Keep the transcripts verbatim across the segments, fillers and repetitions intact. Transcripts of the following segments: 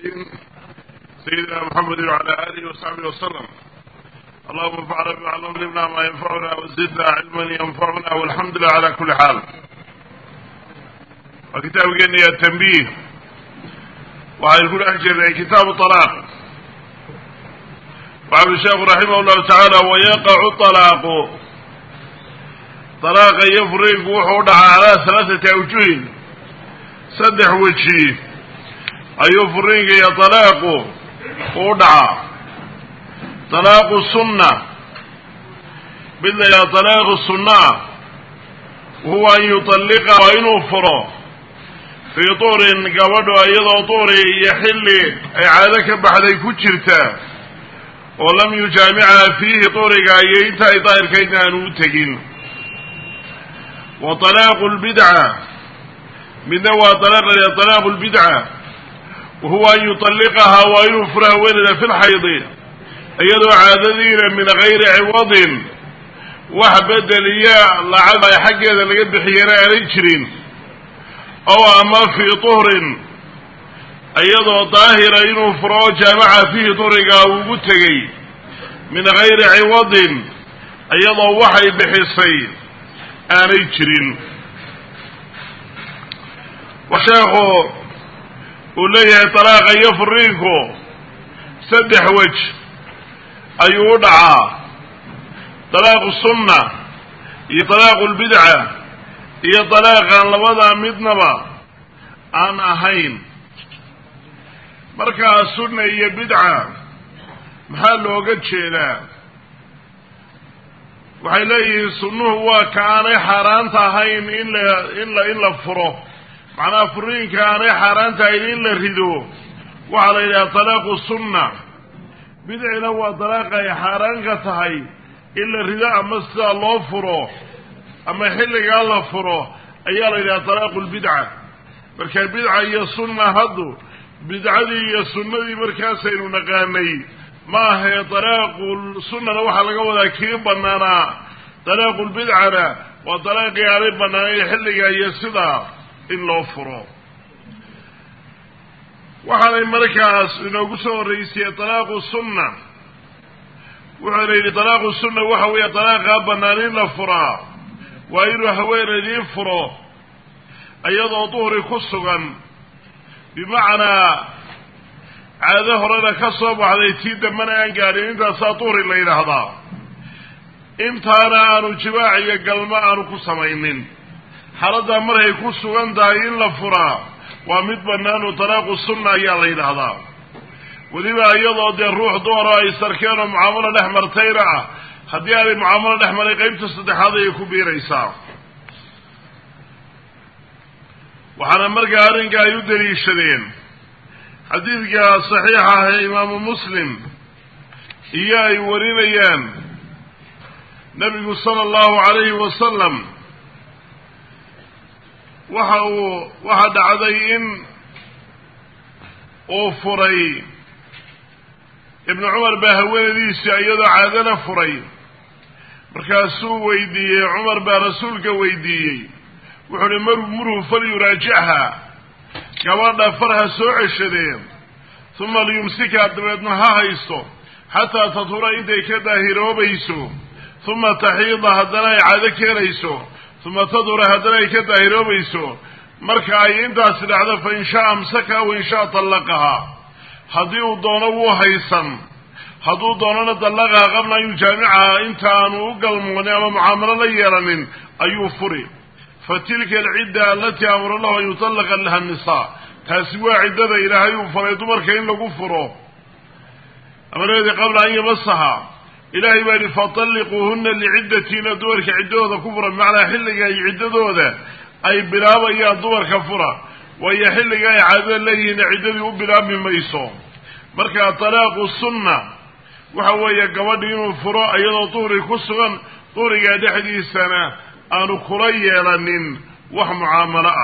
سيدنا محمد وعلى آله وصحبه وسلم. اللهم انفعنا بما علمنا ما ينفعنا وزدنا علما ينفعنا والحمد لله على كل حال. وكتاب جنية التنبيه ويقول أجل كتاب الطلاق. وعبد الشيخ رحمه الله تعالى ويقع الطلاق طلاق يفرق وحود على ثلاثة أوجه سدح وجهه أيفرق يطلاق ودعا طلاق السنة بالله يا طلاق السنة وهو أن يطلق وينفره في طور قبض أيضا طور يحل إعادك بعد كترته ولم يجامعها فيه طور قايتا إطائر كيدنا نوتقين. وطلاق البدعة من هو طلاق طلاق البدعة وهو أن يطلقها وينفرها ولد في الحيض أيضا عاددين من غير عوض وحبد ليا لعب حق هذا لقد بحيانا رجل أو أما في طهر أيضا طاهر ينفرها جامع فيه طرقا ومتقي من غير عوض أيضا وحي بحصي رجل. وشاخو وليه طلاق يفرينكو سدح وجه أيودعا طلاق السنة يطلاق البدعة يطلاق لبدا مدنبا عن أهين مركا السنة هي بدعة محل وقت شيئا وحيليه السنة هو كان حران تهين إلا إلا إلا فروه معناه فرين كان حران تهين إلا ردو وعلى إلى طلاق السنة بدعنا هو طلاق حران تهين إلا رداء مسا الله فروه أما حل قال الله فروه أيال إلى طلاق البدعة مركا البدعة هي السنة هدو بدعة هي السنة دي مركا سينو نقامي ما هي طلاق السنة لوحة لقوة كيف بنانا طلاق البدعة وطلاق يعرف بنانا يحل هي السنة إلا فروه وحالي مركز إنه قصوا الرئيسية طلاق السنة وحالي طلاق السنة وحوية طلاق بنانين لفرا وإنه حوية دي فرا أيضا طهر خصوصا بمعنى عاده هرنا كصوب على تيد من أنقالي إنت ساطور الليل هذا إنت أنا أنو جواعي قلما أنو كسمينين حالة أمره خصوصا داين لفرا ومد بنانو طلاق السنة يا الليل هذا ولذا أيضا دي الروح دورا يستركينو معاملة الأحمر تيرا هديالي المعاملة الأحمر يقيم تصدح هذا يكبير إيسا وحنا مرقى أرنقى يدري الشدين حديثك صحيحة إمام مسلم إياه يورين أيام نبي صلى الله عليه وسلم وحد عدين أوفري ابن عمر باهوين ديسي أيضا عادنا فري مركاسو ويدي عمر برسولك ويدي وحنا مره فليراجعها كوانا فرها سوع الشدين ثم ليمسكها دمدنها هايسو حتى تطور إيدي كده هيروبيسو ثم تحيض هدنا عادك ريسو ثم تدور هدنا كده هيروبيسو مركا أي إنتا سلعة فإن شاء أمسكها وإن شاء طلقها هديو دونه هيسن هدو دونه طلقها قبل أن يجامعها إنت أنو قلموني أما معاملة ليرنين أيو فري فتلك العدة التي أمر الله أن يطلق لها النساء تسوى عدة إلهي فريد مركين لقو فرو أمر هذه قبل أن يمسها إلهي بأن فطلقوهن لعدتين دورك عدة كفرا معنى حلق أي عدة أي بلابا يا دور كفرا ويحل جاي عادة لين عدة بلا من ميسو مركا طلاق السنة وحوية قوادين الفراء أيضا طوري كسغا طوري قاد حديث سنة أنو خريا لنين وحمعاملة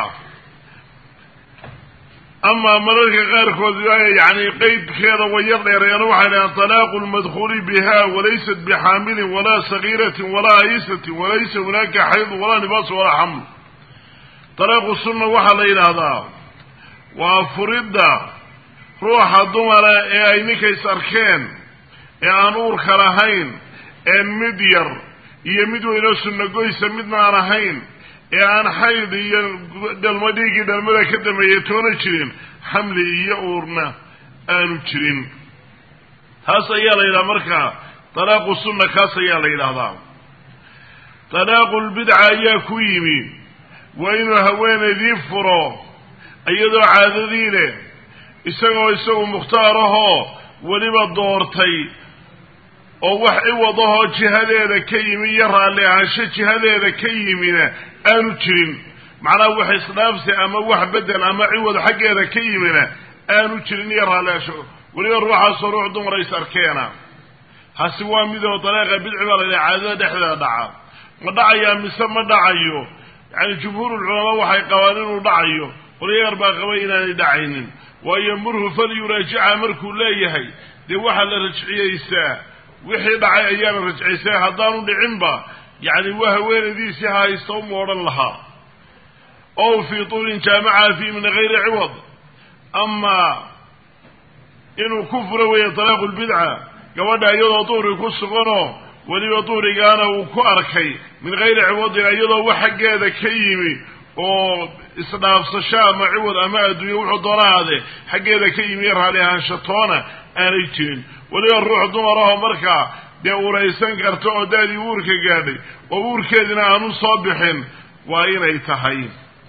أما مركا غير خذوايا يعني قيد خير ويغير ينوح على طلاق المدخول بها وليست بحامل ولا صغيرة ولا عيسة وليس هناك حيض ولا نباس ولا حمل. طلاق السنة وحا ليلة هذا وفرد ruuxa dumara ee ay ninkays arkeen ee aan uurka lahayn een mid yar iyo mid weynoo sunnagoysa midna aan ahayn ee aan xayd iyo dhalmo dhiiggii dhalmada ka dambeeyey toona jirin xamli iyo uurna aanu jirin taas ayaa la yidhaha markaa talaaqu sunna kaas ayaa la yidhaahdaa talaaqulbidca ayaa ku yimi waa inuu haweenaydii furo iyadoo caadadii leh isagoo isagu mukhtaar ahoo weliba doortay oo wax ciwadahoo jihadeeda ka yimi iyo raalli ahaansho jihadeeda ka yimina aanu jirin macnaha wax isdhaafsi ama wax bedel ama ciwad xaggeeda ka yimina aanu jirin iyo raalli ahaansho weliba ruuxaasoo ruux dumar is arkeena hasi waa midoo dariiqa bidci baa la yidhaha caadada dhexdeeda dhaca ma dhacayaa mise ma dhacayo yacni jumhuurulculamaa waxay qabaan inuu dhacayo qolyayaar baa qabay inaanay dhacaynin waayo murhu falyuraajica markuu leeyahay dee waxaa la rajciyeysaa wixii dhacay ayaana rajciyeysaa haddaanu dhicinba yacni waa haweenaydiisii haysta uma odhan lahaa ow fii tuulin jaamaca fii min gayri ciwad ama inuu ku furo weeye talaaqu lbidca gabadha iyadoo duhri ku suganoo weliba duhrigaana uu ku arkay min gayri ciwadin iyadoo wax xaggeeda ka yimi oo isdhaafsasho ama ciwad ama adduunye wuxuu doonahaade xaggeeda ka yimi raalli ahaanshatoona aanay jirin weliba ruux dumarahoo markaa dee uraysan karta oo da-dii uurka gaadhay oo uurkeedina aanu soo bixin waa inay tahay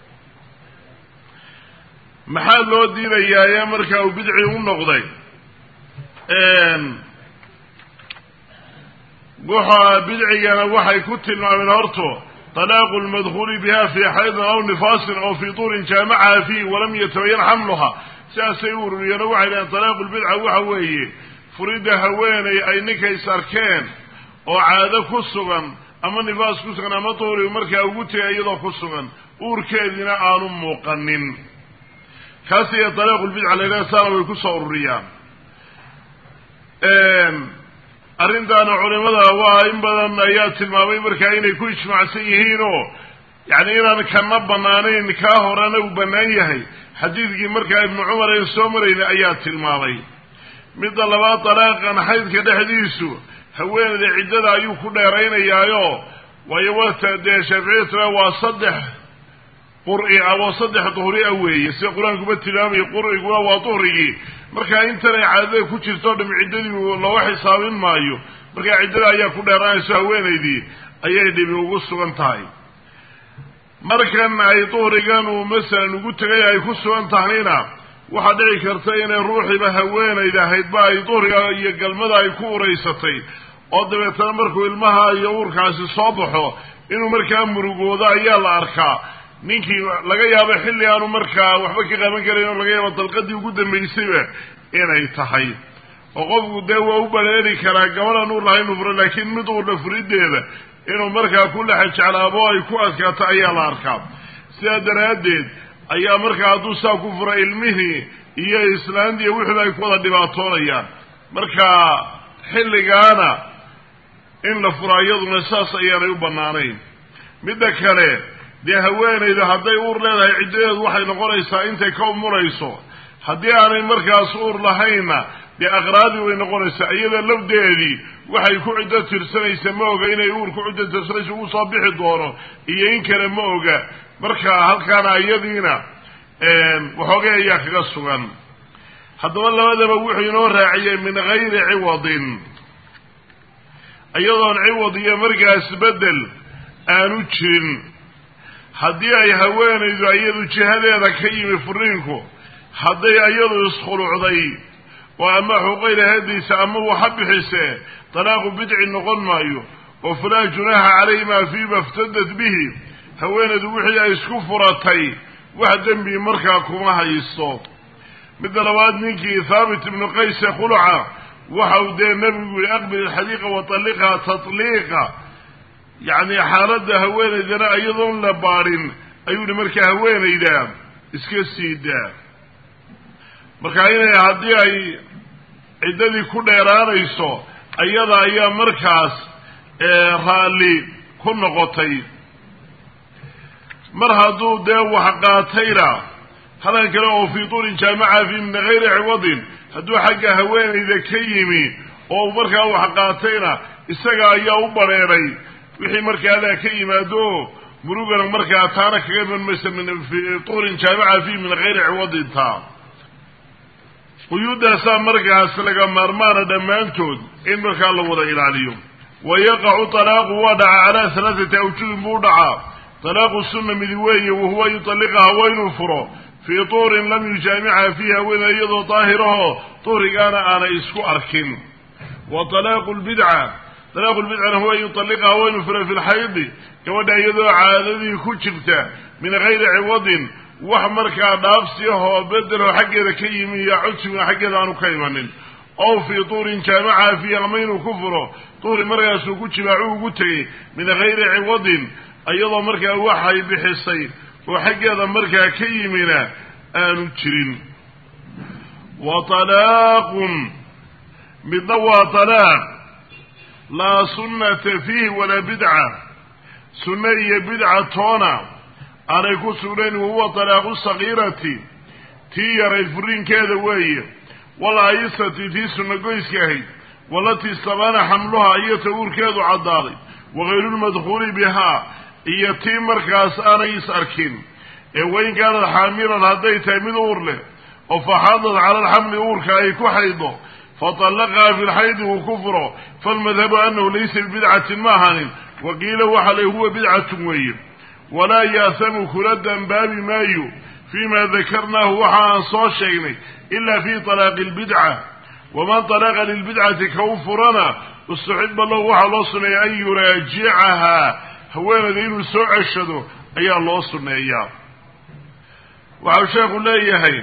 maxaa loo diidayaa ee markaa uu bidci u noqday wuxua bidcigana waxay ku tilmaameen horto talaaqu lmadkuuli biha fii xaydin aw nifaasin aw fii tuurin jaamacaha fiih walam yatabayan xamluha sidaasay u ururiyeen oo waxay dhaheen talaaqu lbidca waxa weeye furidda haweenay ay ninkays arkeen oo caado ku sugan ama nifaas ku sugan ama tuuri markaa ugu tegay iyadoo ku sugan uurkeediina aanu muuqanin kaas iyo talaaqu lbidca la yidhaha saana way ku soo ururiyaan arrintaana culimada waa in badan ayaa tilmaamay markaa inay ku ijmaacsan yihiin oo yacni inaan kana banaanayn kaa horena uu bannaan yahay xadiidkii markaa ibnu cumar een soo marayna ayaa tilmaamay midda labaad talaaqan xaydka dhexdiisu haweeneyda ciddada ayuu ku dheeraynayaayo waayo wata dee shaaficiyatuna waa saddex qur'i ah waa saddex duhri ah weeye sida qur-aankuba tilmaamaya qur'iguna waa duhrigii markaa intanay caadada ku jirto dham ciddadii looga xisaabin maayo markaa ciddada ayaa ku dheeraanayso haweenaydii ayay dhibi ugu sugan tahay markan ay duhrigan uu masalan ugu tegay ay ku sugan tahayna waxaa dhici karta inay ruuxiiba haweenayda ahaydba ay duhriga iyo galmada ay ku uraysatay oo dabeetana markuu ilmaha iyo uurkaasi soo baxo inuu markaa murugoodo ayaa la arkaa ninkii laga yaabo xilli aanu markaa waxba ka qaban karayn oo laga yaabo dalqadii ugu dambaysayba inay tahay oo qofku dee waa u baleeri karaa gabadhan uur lahayn uu furo laakiin mid uurla furiddeeda inuu markaa ku lexa jeclaabo ay ku adkaato ayaa la arkaa sidaa daraaddeed ayaa markaa hadduu saa ku fura ilmihii iyo islaantii iyo wixii ay ku wada dhibaatoonayaan marka xilligaana in la fura iyaduna saas ayaanay u bannaanayn midda kale dee haweenayda hadday uur leedahay ciddadeedu waxay noqonaysaa intay ka umurayso haddii aanay markaas uur lahaynna dee aqraadii way noqonaysaa iyada lafdeedii waxay ku ciddo tirsanaysa ma oga inay uur ku ciddo tirsanaysa ugu soo bixi doono iyo in kale ma oga marka halkaana iyadiina waxoogay ayaa kaga sugan haddaba labadaba wuxuu inoo raaciyey min gayri ciwadin iyadoon ciwad iyo markaas bedel aanu jirin haddii ay haweenaydu iyadu jihadeeda ka yimi furiinku hadday iyadu iskhulucday oo ama xuqayla hadiisa ama waxa bixise talaaqu bidci noqon maayo oo falaa junaaha calayhimaa fiima iftadat bihi haweenaydu wixii ay isku furatay wax dembi markaa kuma haysto midda labaad ninkii thaabit ibnu qayse khuluca waxau dee nebigu yihi aqbil alxadiiqa watalliqha tatliiqa yacni xaaladda haweenaydana iyadoon la baadhin ayuu yihi markaa haweenayda iska sii daa marka inay haddii ay ciddadii ku dheeraanayso iyada ayaa markaas raalli ku noqotay mar hadduu dee wax qaatayna هذا كلام في طول جامعة في من غير عوض هدو حق هوين إذا كيمي أو مركا وحقاتينا إساقا أياه بريري وحي مركا هذا كيما دو مروقنا مركا تانا كيما من في طول جامعة في من غير عوض تا ويودا سا مركا سلقا مرمانا دمانتود إن مركا الله وضع إلى اليوم ويقع طلاق وضع على ثلاثة أوجه بوضع طلاق السنة مذوية وهو يطلقها وين فرو في طور لم يجامعها فيها وإذا يضو طاهره طور أنا أنا إسكو أركن وطلاق البدعة طلاق البدعة هو يطلقها وين فرو في الحيض كما يضو عادذي كتبته من غير عوض وحمر كنافسيه بدله حق ذكيم يعدش من حق ذانو كيمن أو في طور جامعها فيها مين كفره طور مريس كتبعوه قتري من غير عوض أيضا مركا وحي بحصي وحق هذا مركا كيمنا آن تشرين وطلاق بضوى طلاق لا سنة فيه ولا بدعة سنية بدعة تونا أنا يكون سنين وهو طلاق الصغيرة تيار الفرين كذا وهي ولا عيسة تي سنة قيس كهي والتي استبان حملها أي تقول كذا عضالي وغير المدخول بها iyo tii markaas aanay is arkin ee weyn gaar xaamiran haday tahay mid uur leh oo faxadad ala alhamli uurka ay ku xaydo fatalaqa fi alhayd wa kufra falmadhhabu annahu laysa bid'atin mahanin wa qila wa hal huwa bid'atun wayy wala yasamu kuladan babi mayu fima dhakarnahu wa han soo sheegnay illa fi talaq albid'ah wa man talaqa lilbid'ati kawfurana usuhib Allah wa Allah sunay ay yuraji'aha haweenayda inuu soo ceshado ayaa loo sunneeyaa waxau sheekhu leeyahay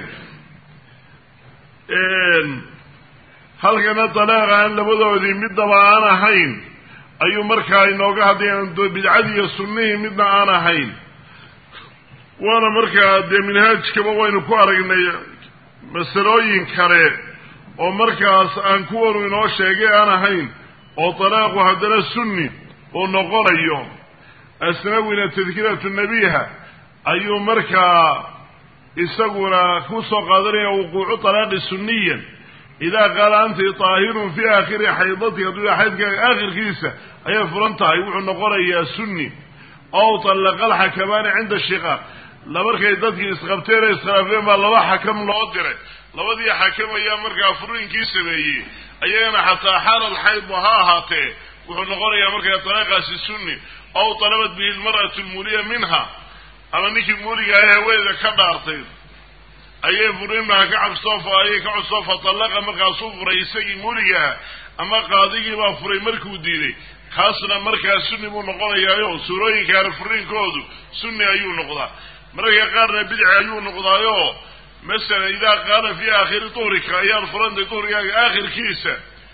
halkana talaaqa aan labadoodii midnaba aan ahayn ayuu markaa inooga hadlayan bidcadii iyo sunnihii midna aan ahayn waana markaa dee minhaajkaba waynu ku aragnay masalooyin kale oo markaas aan kuwanu inoo sheegay aan ahayn oo talaaqu haddana sunni oo noqonayo أسنونا تذكرة النبيها أي مركا إساقنا كوسو قادرين وقوع طلاق السنية إذا قال أنت طاهر في آخر حيضتك دون حيضك آخر كيسة أي فرنتها يوحو النقر يا سني أو طلق الحكمان عند الشقاق لمركا يددك إسقبتين إسقبتين ما الله حكم لأدره لو دي حكم يا مركا فرين كيسة بيه أيانا حتى حال الحيض وهاهاته وحو النقر يا مركا طلاق السني أو طلبت به المرأة المولية منها أما نيكي المولية أيها وإذا كبارتين أيها فرين ما كعب صوفة أيها كعب صوفة طلقها مركا صوف رئيسي المولية أما قاضي ما فرين مركو ديني خاصنا مركا سني مو نقضى يايو سوروين كان فرين كودو سني أيو نقضى مركا قارنا بدع أيو نقضى يو مثلا إذا قال في آخر طورك أيها الفرند طورك آخر كيسة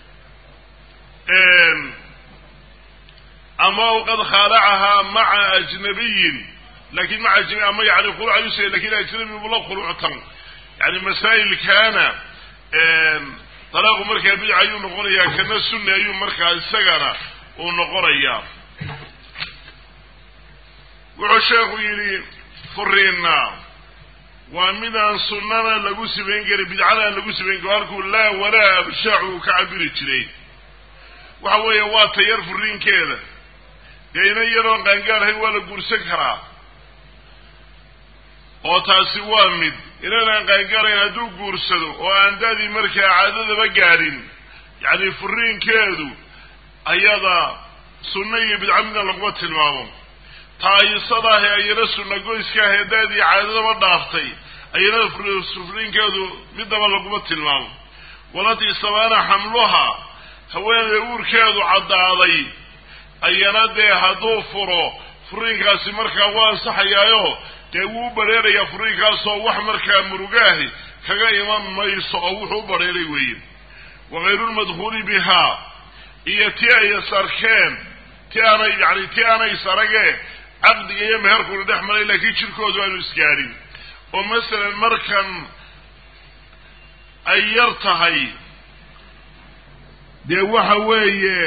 أما وقد خالعها مع أجنبي لكن مع أجنبي أما يعني خلوع يسير لكن أجنبي والله خلوع تم يعني مسائل كان طلاق مركا بدع أيو نقريا كنا السنة أيو مركا السجنة ونقريا وعشاق يلي فرينا ومن سننا لقوس بينجر بدعنا لقوس بينجر لا ولا بشاعو كعبير الجلي وحوي واتير فرين كذا كينا يرون قنقال هي ولا قرسك هرا oo taasi waa mid inaan qaangaarayn haduu guursado oo aan daadii markaa caadada gaarin yani furiinkeedu ayada sunna iyo bidcamna lagu tilmaamo taayisadaha ayana sunna goyska heedaadii caadada ma dhaaftay ayana furiinkeedu midaba lagu tilmaamo walati sabana hamluha haweeney uurkeedu cadaaday ayana de haduu furo furiinkaasi markaa waa saxayaayo dee wuu bareeraya furiinkaasoo wax markaa murugaahi kaga iman mayso oo wuxuu bareeray weeye wagayru lmadkhuuli bihaa iyo ti ay sarkeen ti aanay yani ti aanay sarage caqdiga iyo meherkuna dhex maray laakiin jirkoodu aanu isgaarin oo masalan markan ay yar tahay dee waxa weeye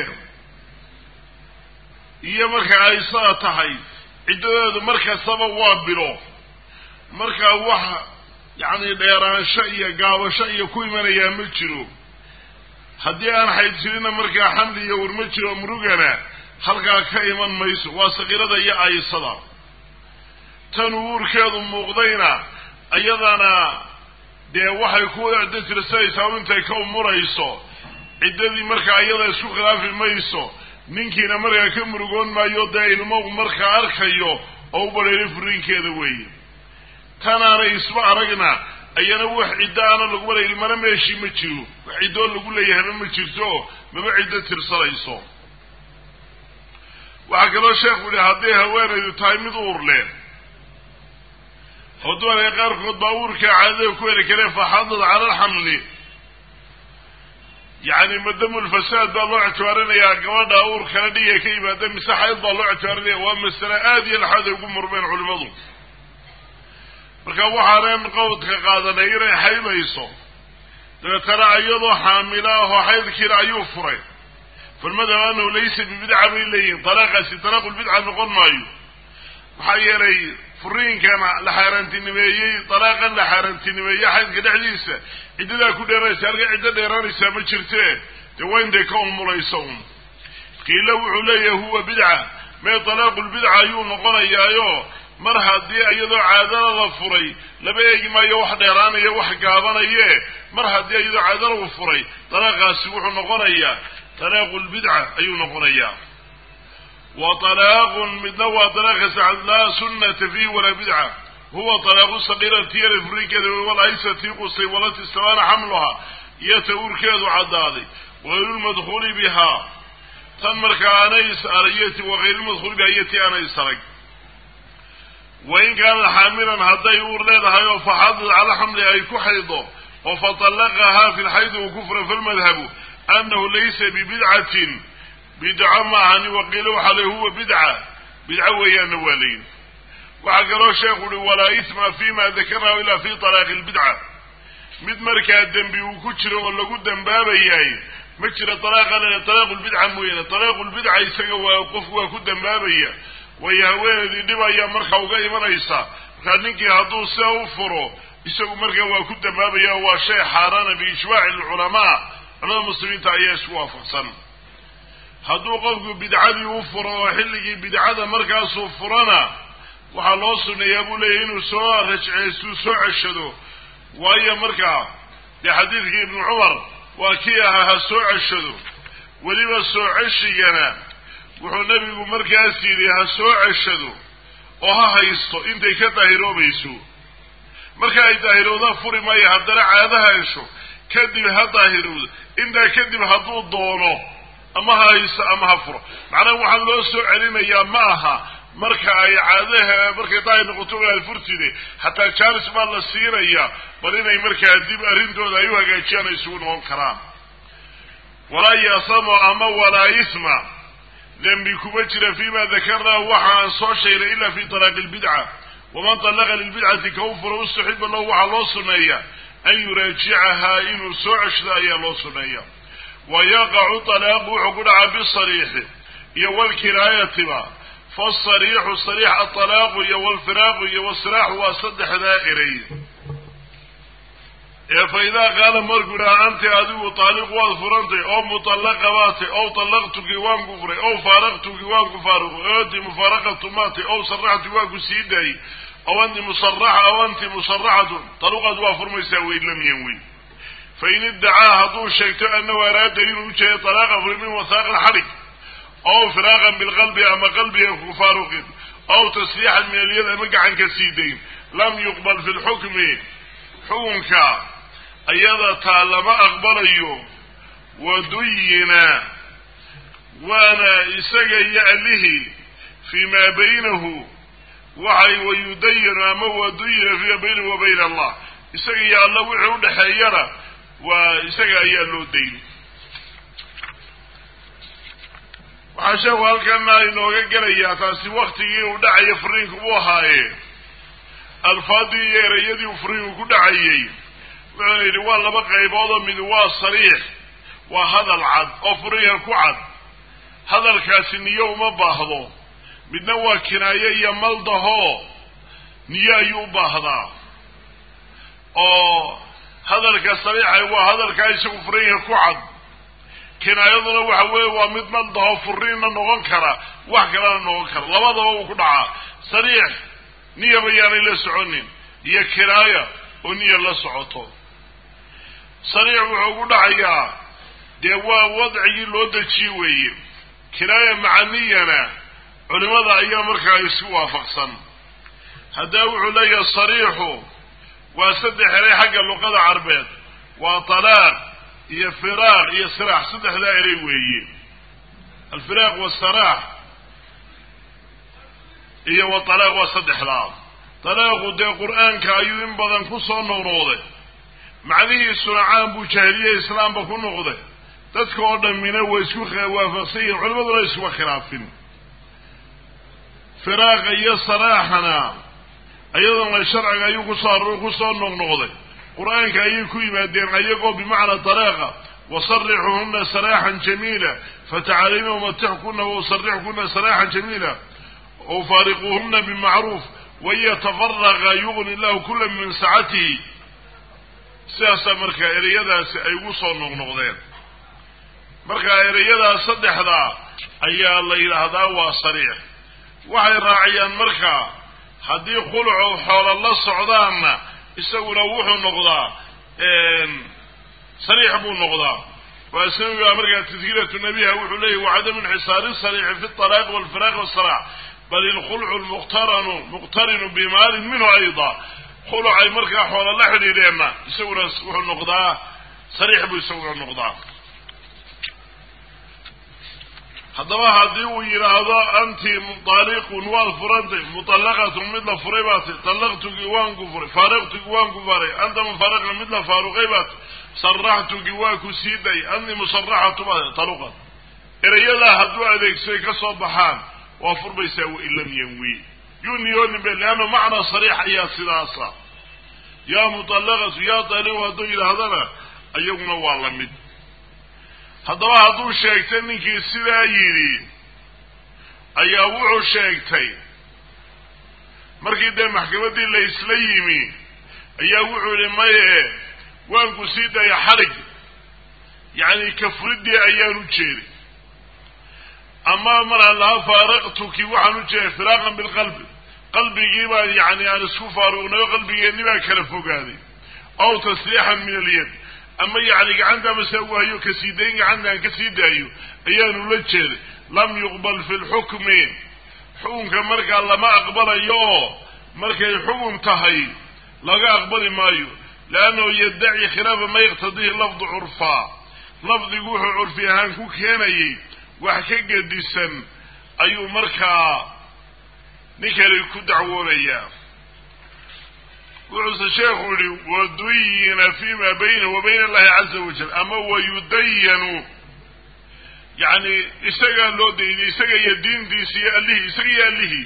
iyo marka ay saa tahay ciddadoodu markastaba waa bilo markaa wax yacni dheeraansho iyo gaabasho iyo ku imanayaa ma jiro haddii aan xayd jirinna markaa xamli iyo war ma jiro murugana halkaa ka iman mayso waa saqiirada iyo aayisada tan uurkeedu muuqdayna iyadana dee waxay ku ciddo tirsanaysaa intay ka umurayso ciddadii markaa iyada isku khilaafi mayso ninkiina markaa ka murugoon maayo dee ilmo markaa arkayo oo u badheeray furiinkeeda weeye tanaanay isma aragna ayana wax ciddo aana lagu baray ilmana meeshii ma jiro wax ciddoo lagu leeyahayba ma jirto maba ciddo tirsanayso waxaa kaloo sheekhu yihi hadday haweenaydu tahay mid uur leh oo dumarka qaarkood baa uurkaa caadada ku heli kareen faxadad cala alxamli yacni madamulfasaad baa loo ictibaarinayaa gabadha uurkana dhiga ka yimaada mise xayd baa loo ictibaarinaya waa masale aada iyo laxaad ay ugu murmeen culimadu marka waxaaneen qowdka qaadanay inay xaydayso dabeetana iyadoo xaamila ahoo xaydkiina ayuu furay falmadhab anahu laysa bibidca bay leeyihin talaaqaasi talaaqulbidca noqon maayo maxaa yeelay furiinkana la xaaraantinimeeyey talaaqan la xaaraantinimeeyey xaydka dhexdiisa ciddadaa ku dheeranaysa halka ciddo dheeraanaysaa ma jirtee dee waa intay ka umulayso un qiila wuxuu leeyahay huwa bidca mee talaaqulbidca ayuu noqonayaayo mar haddii iyadoo caadana la furay laba eegi maayo wax dheeraanayo wax gaabanaye mar haddii iyadoo caadana uu furay talaaqaasi wuxuu noqonayaa talaaqulbidca ayuu noqonayaa wa talaaqun midna waa talaaqaas laa sunnata fiihi walaa bidca huwa talaaqu saqiirati yara furiinkeeda walaysati qustay walati istabaana xamluha iyo ta uurkeedu caddaaday wahayrulmadkhuuli bihaa tan markaa aanay is-arayati wahayrulmadkhuuli bihaa iyo ti aanay is-arag wain kaanat xaamilan hadday uur leedahay oo faxadad cala xamli ay ku xaydo oo faطallaqahaa fi lxaydi u kufra falmadhabu anahu laysa bibidcatin bidco maahani waqiila waxaa le huwa bidca bidco weeyaana waa layin waxaa kaloo sheekhu uhi walaa isma fima dakarnahu ilaa fi talaaqi lbidca mid markaa dembi uu ku jiro oo lagu dembaabayaay ma jira talaaqa talaaqu lbidca mooyaane talaaqu lbidca isaga waa qofku waa ku dembaabaya way haweenaydii dhib ayaa markaa uga imanaysa markaa ninkii hadduu sidaa u furo isagu markaa waa ku dambaabaya oo waa shay xaaraana biijmaaci alculamaa culamada muslimiinta ayaa isku waafaqsan hadduu qofku bidcadii u furo oo xilligii bidcada markaasuu furana waxaa loo sunneeyaa buu leeyahy inuu soo rajceystuu soo ceshado waayo markaa dee xadiidkii ibnu cumar waa kii ahaa ha soo ceshado weliba soo ceshigana wuxuu nebigu markaas yidhi ha soo ceshado oo ha haysto intay ka daahiroobayso marka ay daahirooda furi maayo haddana caadaha hesho kadib ha daahiroodo intaa kadib hadduu doono ama ha haysto ama ha furo macnaha waxaa loo soo celinayaa ma aha marka ay caadaha markay daahir noqoto ay furtide hataa jaalis baa la siinayaa bal inay markaa dib arrintooda ay u hagaajiyaan ay isugu noqon karaan walaa yasamo ama walaa isma dembi kuma jira fima dakarnaahu waxa aan soo sheegnay ila fi talaaqi lbidca waman talaqa lilbidcati ka u furo ustuxiba lahu waxaa loo suneeya an yuraajicahaa inuu soo ceshdo ayaa loo suneeya wayaqacu talaaqu wuxuu ku dhacaa bisariixi iyo walkinaayatiba faasariixu sariix atalaaqu iyo walfiraaqu iyo wasiraaxu waa saddexdaa erey ee fa idaa qaala markuu idhaha anti adigu taaliq waad furantay oo mutallaqa baatay ow tallaqtuki waan ku furay ow faaraqtuki waan ku faaruqay oo anti mufaaraqatu maatay ow saraxtuki waan ku sii daayey ow anti musaraxa ow anti musaraxatun taluqaad waa furmaysaa weydlamiyan wey fain iddacaa hadduu sheegto annahu araada inuu ujeedo talaaqa furimin wasaaqan xadhig ow firaaqan bilqalbi ama qalbiga ku faaruqin ow tasriixan min alyad ama gacan ka sii dayn lam yuqbal fi lxukmi xukunka ayada taa lama aqbalayo waduyina waana isaga iyo allihii fii maa baynahu waxay wayudayinu ama waduyina fiima baynahu wa bayna allah isaga iyo alla wixii udhaxeeyana waa isaga ayaa loo dayni waxaa sheeku halkana inooga gelayaa taasi waktigii uu dhacayo furiinku u ahaaye alfaadii iyo ereyadii uu furiinku ku dhacayey wuxuuna yidhi waa laba qayboodoo mid waa sariix waa hadal cad oo furiinka ku cad hadalkaasi niyo uma baahdo midna waa kinaaye iyo maldaho niyo ayuu u baahdaa oo hadalka sariixa waa hadalka isagu furiin ku cad kinaayaduna waxa weeye waa mid madoo furiin noqon kara wax kale noqon kara labadaba uu ku dhacaa sariix niyo bayaan la soconin iyo kinaaya oo niyo la socoto sariix wuxuu ku dhacayaa dee waa wadcigii loo dejiyey weeye kinaaya macaniyana culimada ayaa markaa isku waafaqsan hadda wuxuu leeyahay sariixu waa saddex eray xagga luqada carbeed waa talaaq iyo firaaq iyo siraax saddexda eray weeye alfiraaq wasaraax iyo wa talaaq waa saddexda talaaqu dee qur-aanka ayuu in badan ku soo noqnoqday macnihiisuna caan buu jaahiliye islaamba ku noqday dadka oo dhammina way isku waafaqsan yihiin culimaduna iskuma khilaafin firaaqa iyo saraaxana ayadana sharciga ayuu kusoo kusoo noqnoqday qur-aanka ayay ku yimaadeen ayagoo bimacnaa talaaqa wasarixuhuna saraaxan jamiila fatacaalayna umatixkuna wausarixkuna saraaxan jamiila وفارقوهن بمعروف ويتفرغ يغني الله كل من ساعته سياسة مركا إريادا أي وصل نغنغذين مركا إريادا صدح ذا أي الله إلى هذا وصريح وحي راعيان مركا هدي خلعوا حول الله الصعدان يسوي روحوا النغضاء صريح بو النغضاء ويسوي أمريكا تذكيرة النبي وحليه وعدم انحصار الصريح في الطلاق والفراق والصراع بل الخلع المقترن مقترن بمال منه أيضا خلع أي مركا حول الله حليلينا يسوي روح النغضاء صريح بو يسوي النغضاء haddaba haddii uu yidhaahdo anti mutaliqun waad furantay mutallaqatun mid la furay baati tallaqtugi waan ku furay faaraqtugi waan ku faray anta mufaraqna mid la faaruqay baati sarraxtugi waa ku sii day anni musarraxatu baati taluqad erayada hadduu adeegsay ka soo baxaan waa furbaysaa wa ilam yanwi yuniyooni be leanno macna sariix ayaa sidaasa yaa mutallaqatu yaa taliqu hadduu yidhaahdana ayaguna waa la mid haddaba hadduu sheegtay ninkii sidaa yidhi ayaa wuxuu sheegtay markii dee maxkamaddii la isla yimi ayaa wuxuu yihi maye waan ku sii daya xadhig yacni kafriddii ayaan u jeeday ama marha laha faaraqtuki waxaan u jeeday firaaqan bilqalbi qalbigii baan yacni aan isku faaruqnayo qalbigeenni baa kala fogaaday aw tasriixan min alyad ama yacni gacanta mase waayo kasii dayn gacantaan kasii daayo ayaanu la jeeday lam yuqbal fi lxukmi xukunka markaa lama aqbalayo oo markay xukun tahay laga aqbali maayo leannahu yaddaci khilaafa ma yaqtadihi lafdu curfaa lafdigu wuxuu curfi ahaan ku keenayay wax ka gedisan ayuu markaa ninkani ku dacwoonayaa wuxuuse sheekhu yihi waduyina fima bayna wa bayna allahi caza wajal ama wayudayanu yani isagaa loo dayday isaga iyo diintiisa iyo allihii isaga iyo allihii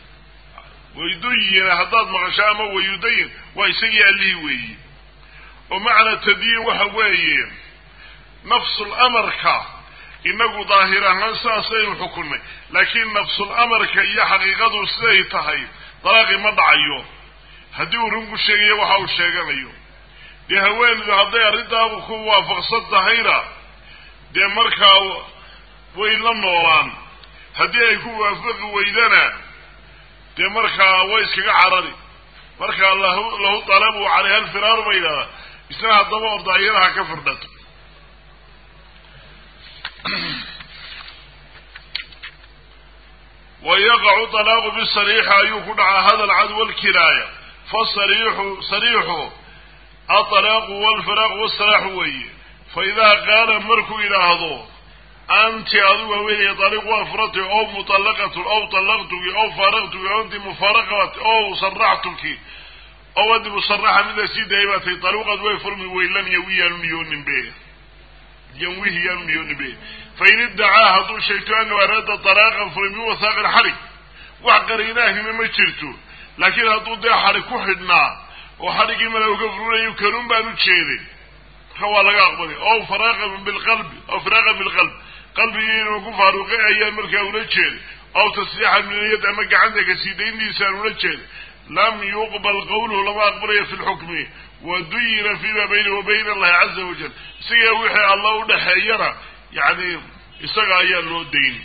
wayduyina haddaad maqasho ama wayudayin waa isaga iyo allihii weeyi oo macna tadyiin waxa weeye nafsul amarka inagu daahir ahaan saasaynu xukunnay laakiin nafsul amarka iyo xaqiiqadu siday tahay dalaaqi ma dhacayo haddii uu run ku sheegayo waxa uu sheeganayo dee haweenaydu hadday arrintaaba ku waafaqsan tahayna dee markaa way la noolaan haddii ay ku waafaqi weydana dee markaa way iskaga carari markaa lahu lahu talabu calayha alfiraaru ba yidhahdaa isna haddaba ordaayadaha ka firdhato wayaqacu talaaqu bisariixa ayuu ku dhacaa hada alcad walkinaaya فالصريح صريح الطلاق والفراق والصلاح وي فإذا قال مركو إلى هذا أنت أذوه وهي طريق وفرتي أو مطلقة أو طلقتك أو فارقتك أو أنت مفارقة أو صرحتك أو أنت مصرحة من السيدة إيباتي طريقة ويفرمي وإن يوي ينميون به ينويه ينميون به فإن ادعى هذا الشيطان وأراد طلاقا فرمي وثاق الحرق وعقريناه مما جرته laakiin hadduu dee xadhig ku xidhnaa oo xadhiggii malowga furulayo kanuun baan u jeeday marka waa laga aqbalay ow faraaqan bilqalbi aw firaaqan bilqalb qalbigii inuu ku faaruqay ayaan markaa ula jeeday aw tasriixan min alyad ama gacanta kasii dayntiisaan ula jeeday lam yuqbal qawluhu lama aqbalayo fi lxukmi ودين فيما بينه وبين الله عز وجل سيا وحي الله ودحيرا يعني إساق أيان له الدين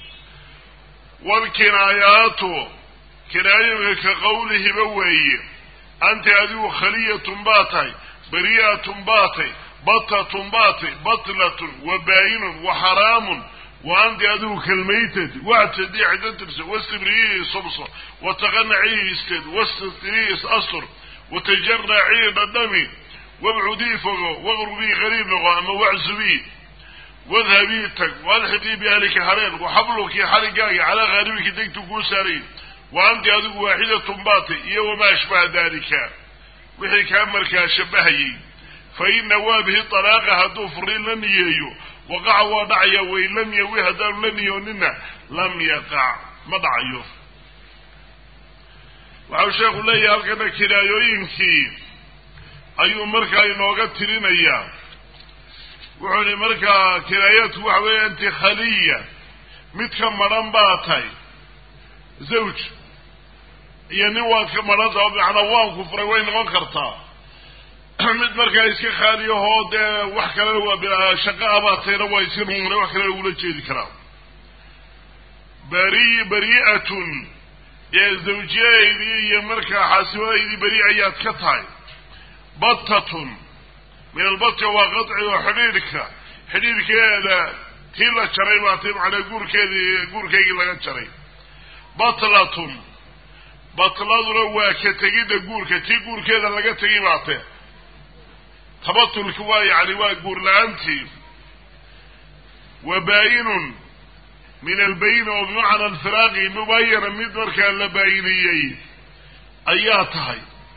والكنايات كناية كقوله بوي أنت أذو خلية باتي بريئة باتي بطة باتي بطلة وباين وحرام وأنت أذوك الميتة واعتدي عدترس والسبريه صبصة وتغنعيه استد والستريه أصر وتجرعيه الدمي وابعدي فوقه واغربي غريب لغة أما وعزبي واذهبي تك والحقي بأهلك حرين وحبلك حرقاي على غريبك تكتكو سارين وأنت أذوك واحدة باتي إيه وما أشبه ذلك وحي كامرك شبهي فإن نوابه طلاقه هدو فرين لن يهيو وقع ودعي وإن لم يوي هذا لن يوننا لم يقع ما دعيه وعو شيخ الله يالكنا كنايوينكي أيو مركا ينوغا ترينيا وعوني مركا كنايات وحوي أنت خلية متك مران باتاي زوج يعني وادك مران زوج عنا وان كفر وين وانكرتا mid markaa iska khaaliyo hoo dee wax kale waa shaqo abaatayna waa iska muumna wax kale ula jeedi karaa bari bari'atun ee zawjiyadeedii iyo markaa xaasibadeedii bari ayaad ka tahay battatun min albatta waa qadci oo xidhiidhka xidhiidhkeeda tii la jaray baa tii macnaa guurkeedii guurkaygii laga jaray batlatun batladuna waa ka tegidda guurka tii guurkeeda laga tegi baatee تبطل كوا يعني واقور لأنتي وباين من البين وبمعنى الفراغ مبينا مدر كان لباينيين أياتهي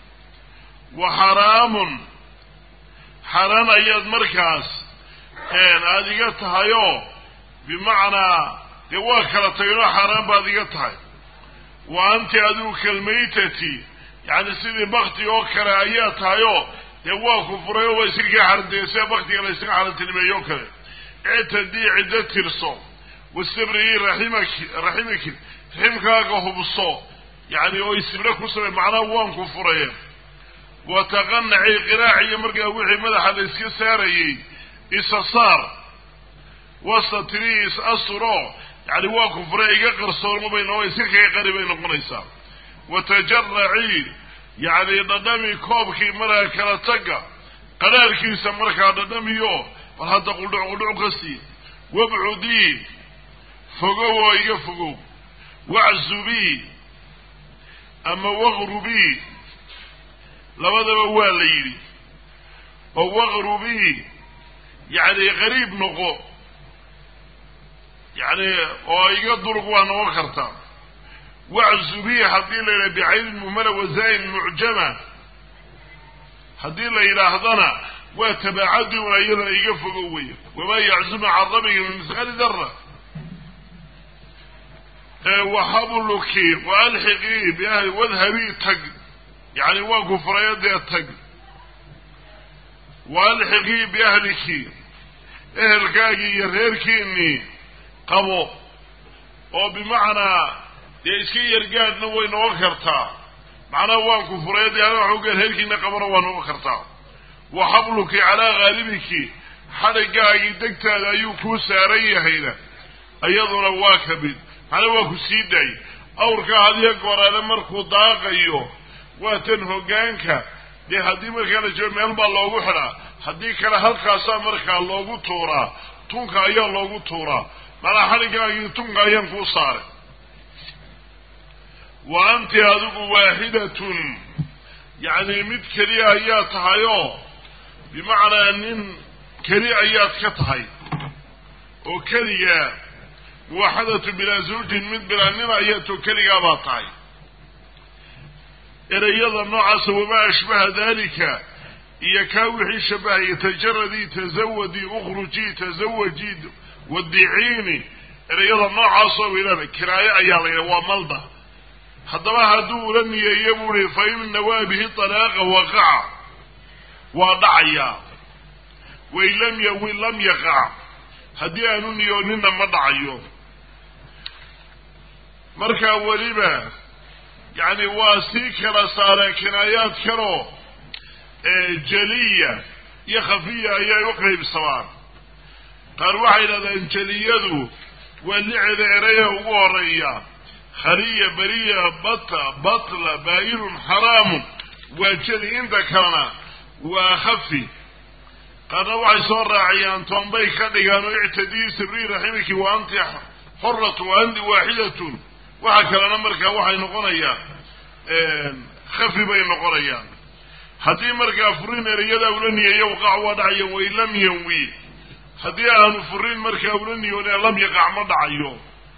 وحرام حرام أيات مركز كان هذه بمعنى دواكرتين حرام هذه وأنت أدوك الميتة يعني سيدي بغتي أوكرا أياتهي waa ku furay oo isirka xardeysay waqtiga la isirka xarantinimeeyo kale eetadii cida tirso wasabri rahimak rahimak rahimkaaga hubso yani oo isibra ku soo macna waan ku furay wa taqanci qiraaci markaa wixii madaxa la iska saarayay isasar wasatris asro yani waa ku furay iga qarsoon ma bayno isirka qaribay noqonaysa wa tajarra'i يعني ندمي كوبكي مرا كلا تقى قرار كيسا مركا ندميو فهذا قلع قلع قسي وابعدي فقوا يفقوا وعزبي أما وغربي لماذا بوال ليلي وغربي يعني غريب نقو يعني ويقدر قوانا وخرطان وعزبيه حدي لنا بعين مملة وزاين معجمة حدي إلى هذنا وتبعدي وأيضا يقف قوية وما يعزم عظمه من مثال ذرة وحبلك وألحقي بأهل واذهبي تق يعني واقف رياضي تق وألحقي بأهلك أهلك يرهرك إني قبو وبمعنى iska yargaadna way noo kartaa macna waan ku fureeday ana waxa uu heelkiina qabro waan noo kartaa wa habluki ala ghalibiki xadagaagi degtaada ayuu ku saaran yahayna ayaduna waa kabid ana waa ku siiday awrka hadiya goorada markuu daaqayo waa tan hogaanka de hadii markaa la joogo meel baa loogu xiraa hadii kale halkaas markaa loogu tuuraa tunka ayaa loogu tuuraa mana xadagaagi tunka ayaan ku saaray وأنت هذه واحدة يعني مد كريا آيات هايو بمعنى أن كريا آيات كتهي وكريا واحدة بلا زوج مد بلا نرى آيات كريا باطعي إلى يضا نعس وما أشبه ذلك يكاوحي شبه يتجردي تزودي أخرجي تزوجي ودعيني إلى يضا نعس وإلى كرايا آيات وملده haddaba hadduu la niyeeyo buuri fa in nawaabihi talaaqa waqaca waa dhacayaa wain lam yawi lam yaqac haddii aanu niyoonina ma dhacayo markaa weliba yani waa sii kala saareen kinaayaad kaloo jaliya iyo khafiya ayay u qaybsamaan qaar waxay yidhahdeen jaliyadu waa lixda eraya ugu horeeya khaliya beriya bata batla baayinun xaraamun waa jeli inta kalena waa khafi qaarna waxay soo raaciyaan toonbay ka dhigaan oo ictadii sabrii raximiki wa anti xoratu wa anti waaxidatun waxa kalena markaa waxay noqonayaan khafi bay noqonayaan haddii markaa furin ereyada ula niyeeyo waqac waa dhacayo way lam yanwi haddii aanu furin markaa ula niyoone lam yaqac ma dhacayo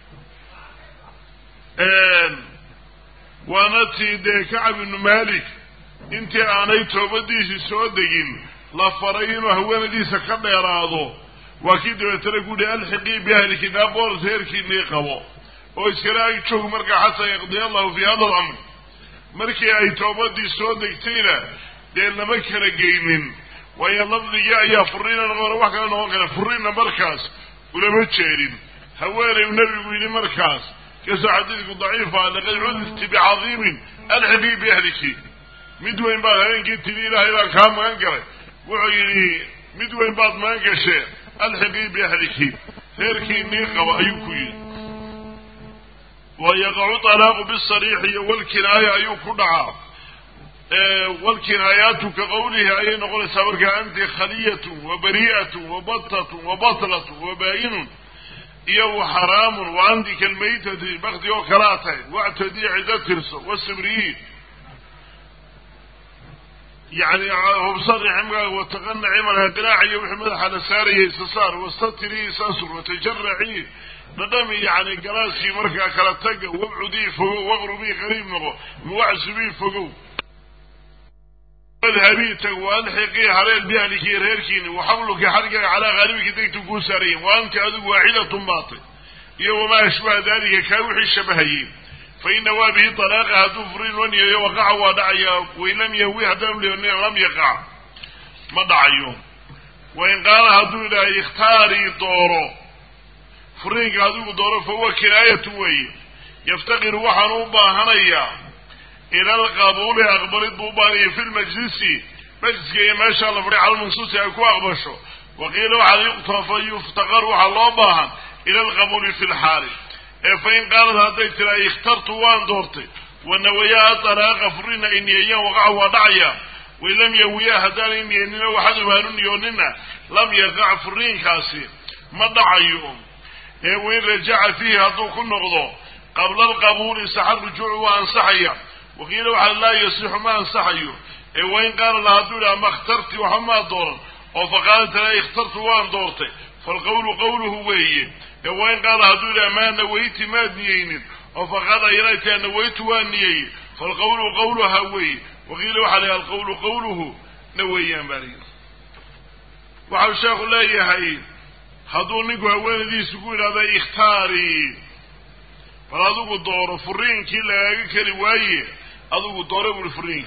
waana tii dee kacab ibnu malik intii aanay toobadiisii soo degin la faray inuu haweenadiisa ka dheeraado waa kii dabeetana ku yihi alxiqii biahliki naaboor reerkiinii qabo oo iskala ag joog markaa xataa yaqdiya allahu fi hada alamr markii ay toobadii soo degtayna dee lama kala geynin waayo lafdigii ayaa furiina noqon wax kala noqon kara furiinna markaas ulama jeedin haweenay nabigu yidhi markaas kasoo xadiidku daciifa laqad cudifti bicadiimin alxiqii biahliki mid weyn baad habeenkii tidhi ilaahay baan kaa magan galay wuxuu yidhi mid weyn baad magan gashee alxiqii biahliki reerkiinii qaba ayuu ku yidhi ويقع طلاق بالصريح والكناية أيو كدعا والكنايات كقوله أي نقول سابرك أنت خلية وبريئة وبطة وبطلة وباين إيو حرام وعندك الميتة بغض وكراته واعتدي عدة والسبريين يعني هو بصرح وتغنى عملها قراعي وحمد على ساريه سصار واستطريه ساسر وتجرعيه ندمي يعني قراسي مركا كلا تقى وابعدي فوق واغربي غريب نغو موعسبي فوقو واذهبي تقوى الحقي على بيالك يرهركين وحملك حرقا على غريبك تكتبو سارين وانت أذو واحدة باطل يوم ما أشبه ذلك كاوحي الشبهيين فإن وابه طلاق هدفرين وني يوقع ودعيا وإن لم يهوي هدام لأنه لم يقع ما دعيهم وإن قال هدو إلى يختاري طورو فريق هدو دوره فهو كناية وي يفتقر وحنوبا هنيا إلى القبول أقبل الضباني في المجلس مجلس ما شاء الله فريق على المنصوص يكو أقبشه وقيل وحد يقطف يفتقر وحلوبا إلى القبول في الحال فإن قالت هديت لا اخترت وان دورتي ونويا طلاق فرين إني أيام وقع ودعيا ولم يويا هدان إني أننا وحدها نيوننا لم يقع فرين كاسي ما دعيهم وإن رجع فيه هدوك النغضو قبل القبول سحر رجوع وانصحيا وقيل وحد لا يصيح ما انصحيه وإن قال لها ما اخترت وحما دورا وفقالت لا اخترت وان دورتي فالقول قوله وهي وإن قال هدول ما نويت ما نيين وفقال إليك نويت وانيين فالقول قولها وهي وقيل وحلها القول قوله نويا مريض وحو الشيخ الله يهي هدول نقوى وين ذي سكون هذا اختاري فهذوك الدور فرين كلا كرواية هذوك الدور بالفرين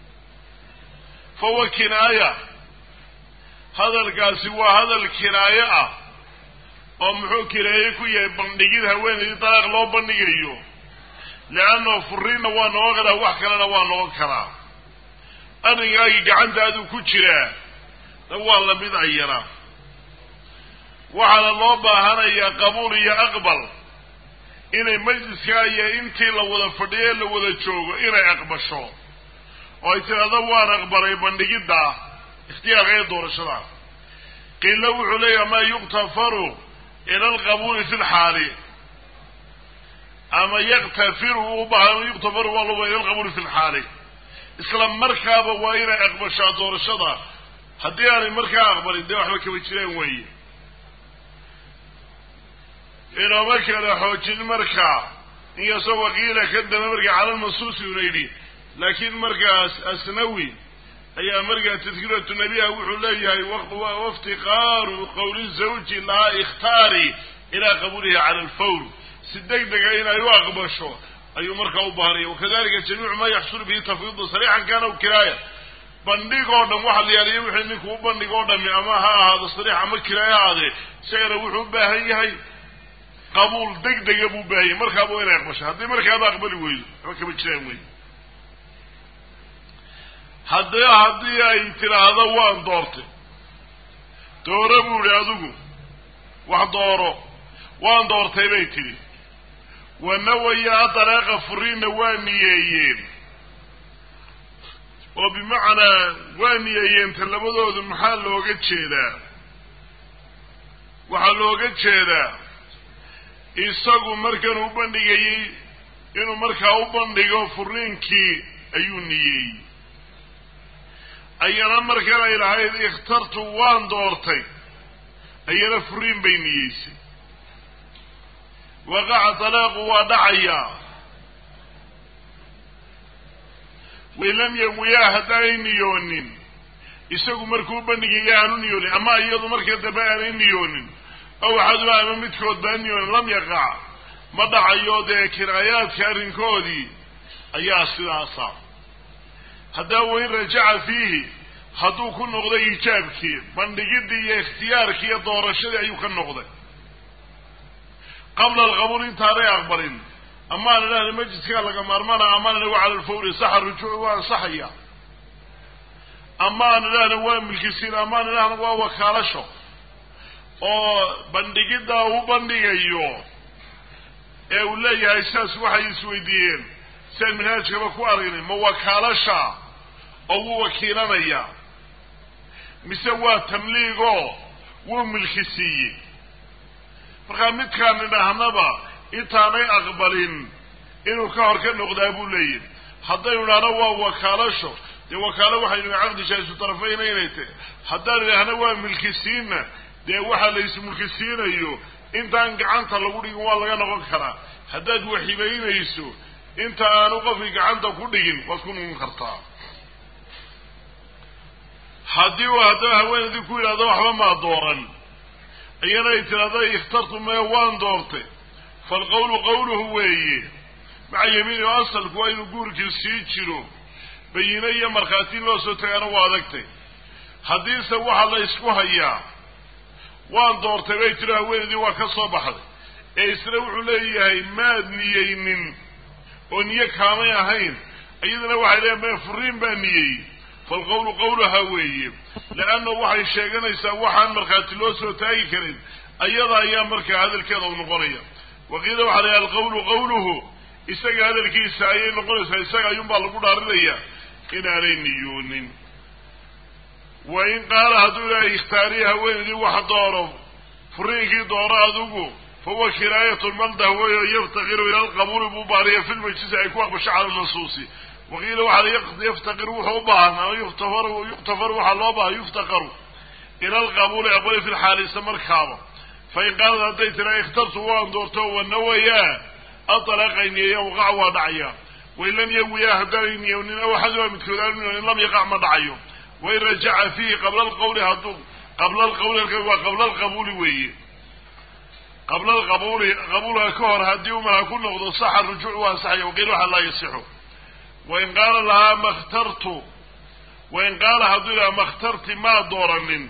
فهو كناية هذا القاسي وهذا الكناية oo muxuu kireeyay ku yahay bandhigid haweeneydii taariikh loo bandhigayo laano furiina waa noo qara wax kalena waa noo karaa anigaagi gacantaadu ku jira waa la mid ayana waxaa loo baahanayaa qabuul iyo aqbal inay majliska iyo intii la wada fadhiyo la wada joogo inay aqbasho oo ay tirada waan aqbalay bandhigida ikhtiyaarka doorashada qila wuxuu leeyahay ma yuqtafaru إلى القبول في الحال أما يغتفر وبعض يغتفر والله إلى القبول في الحال إسلام مركب وإلى أقبل شادور الشضا هدي يعني مركب أقبل إدي وحبا كبتشرين وي إنه مركب حوش المركب إن يسوى قيلة كده مركب على المنصوص يريدي لكن مركب أسنوي أي مرجع تذكرة النبي أقول له وافتقار قول الزوج لا اختاري إلى قبولها على الفور صدق دقائنا يواقبشه أي مركع بهري وكذلك جميع ما يحصل به تفويض صريحا كان أو كراية بندقوا دم واحد يعني يوحي إنك وبندقوا دم أما هذا صريح أما كراية هذا سير وحب بهي هي قبول دق دق أبو بهي مركع أبو إلى يقبشه هذا مركع هذا أقبل ويل مركع بتشين ويل haddii haddii ay tidhaahdo waan doortay dooro buuhi adigu wax dooro waan doortay bay tidhi wanawaya adaraaqa furiinna waa niyeeyeen oo bimacnaa waa niyeeyeen ta labadoodu maxaa looga jeedaa waxaa looga jeedaa isagu markan u bandhigayey inuu markaa u bandhigo furiinkii ayuu niyeeyey ayana markan ay lahayd ikhtartu waan doortay ayana furiin bay niyeysay waqaca talaaqu waa dhacayaa walam yawiyaa haddaanay niyoonin isagu markuu bandhigaya aanu niyoonin ama iyadu markii dambe aanay niyoonin aw axaduma ama midkood baa niyoonin lam yaqac ma dhacayo dee kinaayaadka arrinkoodii ayaa sidaasa haddaa wain rajaca fiihi hadduu ku noqday ijaabkii bandhigidii iyo ikhtiyaarkii iyo doorashadii ayuu ka noqday qabla alqabuul intaanay aqbalin amaan idhahna majliskaa laga maarmana amaan idhagu cala alfawri saxa rujuuc waa ansaxaya amaan idhahna waa milkisiin amaan idhahna waa wakaalasho oo bandhigiddaa uu bandhigayo ee uu leeyahay sidaas waxay isweydiiyeen siaan minhaajkaba ku aragnay ma wakaalasha oo wuu wakiilanayaa mise waa tamliigoo wuu milki siiyey markaa midkaan idhahnaba intaanay aqbalin inuu ka hor ka noqdaa buu leeyahy haddaynu idhahno waa wakaalasho dee wakaalo waxaynu caqdi jaa'isu tarafayna inay tahy haddaan idhaahno waa milkisiinna dee waxaa la ismulkisiinayo intaan gacanta lagu dhigin waa laga noqon karaa haddaad waxibaynayso inta aanu qofkii gacanta ku dhigin waad ku noqon kartaa haddii uu haddaba haweenaydii ku yidhahdo waxba maa dooran iyana ay tidhahdo ikhtartu mee waan doortay falqawlu qawluhu weeye maca yamiini oo asalku waa inuu guurkii sii jiro bayine iyo markhaati loo soo tagaana waa adagtay haddiise waxaa la isku hayaa waan doortay bay tiri haweenaydii waa ka soo baxday ee isna wuxuu leeyahay maad niyeynin oo niyo kaamay ahayn iyadana waxay leeyahay mee furiin baa niyeeyey falqawlu qawluhaa weeye leanna waxay sheeganaysaa waxaan markhaati loo soo taagi karin ayada ayaa markaa hadalkeeda u noqonaya waqiila waxaa layahay alqawlu qawluhu isaga hadalkiisa ayay noqonaysaa isaga ayuunbaa lagu dhaarinayaa inaanay niyoonin wain qaala hadduu ilaahay ikhtaariya haweenaydii wax dooro furiinkii dooro adigu fahuwa kinaayatu lmaldah weyo yaftaqiru ila alqabuuli buu baariya fi lmajlisi ay ku aqbasho cala almansuusi waqiila waxaa yaftaqiru wuxuu u baahan ama yuktafar yuktafaru waxaa loo baaha yuftaqaru ila alqabuuli aqbali fi lxaalisa markaaba fain qaalad hadday tiraa ikhtartu waan doorto wanawayaa aطalaaqay niyeeya waqaca waa dhacaya wain lam yawiyaa haddaanay niyownin aw axaduma midkood aanu niyownin lam yaqac ma dhacayo wain rajaca fiihi qabla alqawli hadduu qabla alqawli waa qabla alqabuuli weeye qabla alqabuuli qabuulka ka hor haddii umarha ku noqdo saxa rujuuc waa ansaxaya waqiila waxaa laa yasixu wain qaala lahaa makhtartu wain qaala hadduu ilaha makhtarti maa dooranin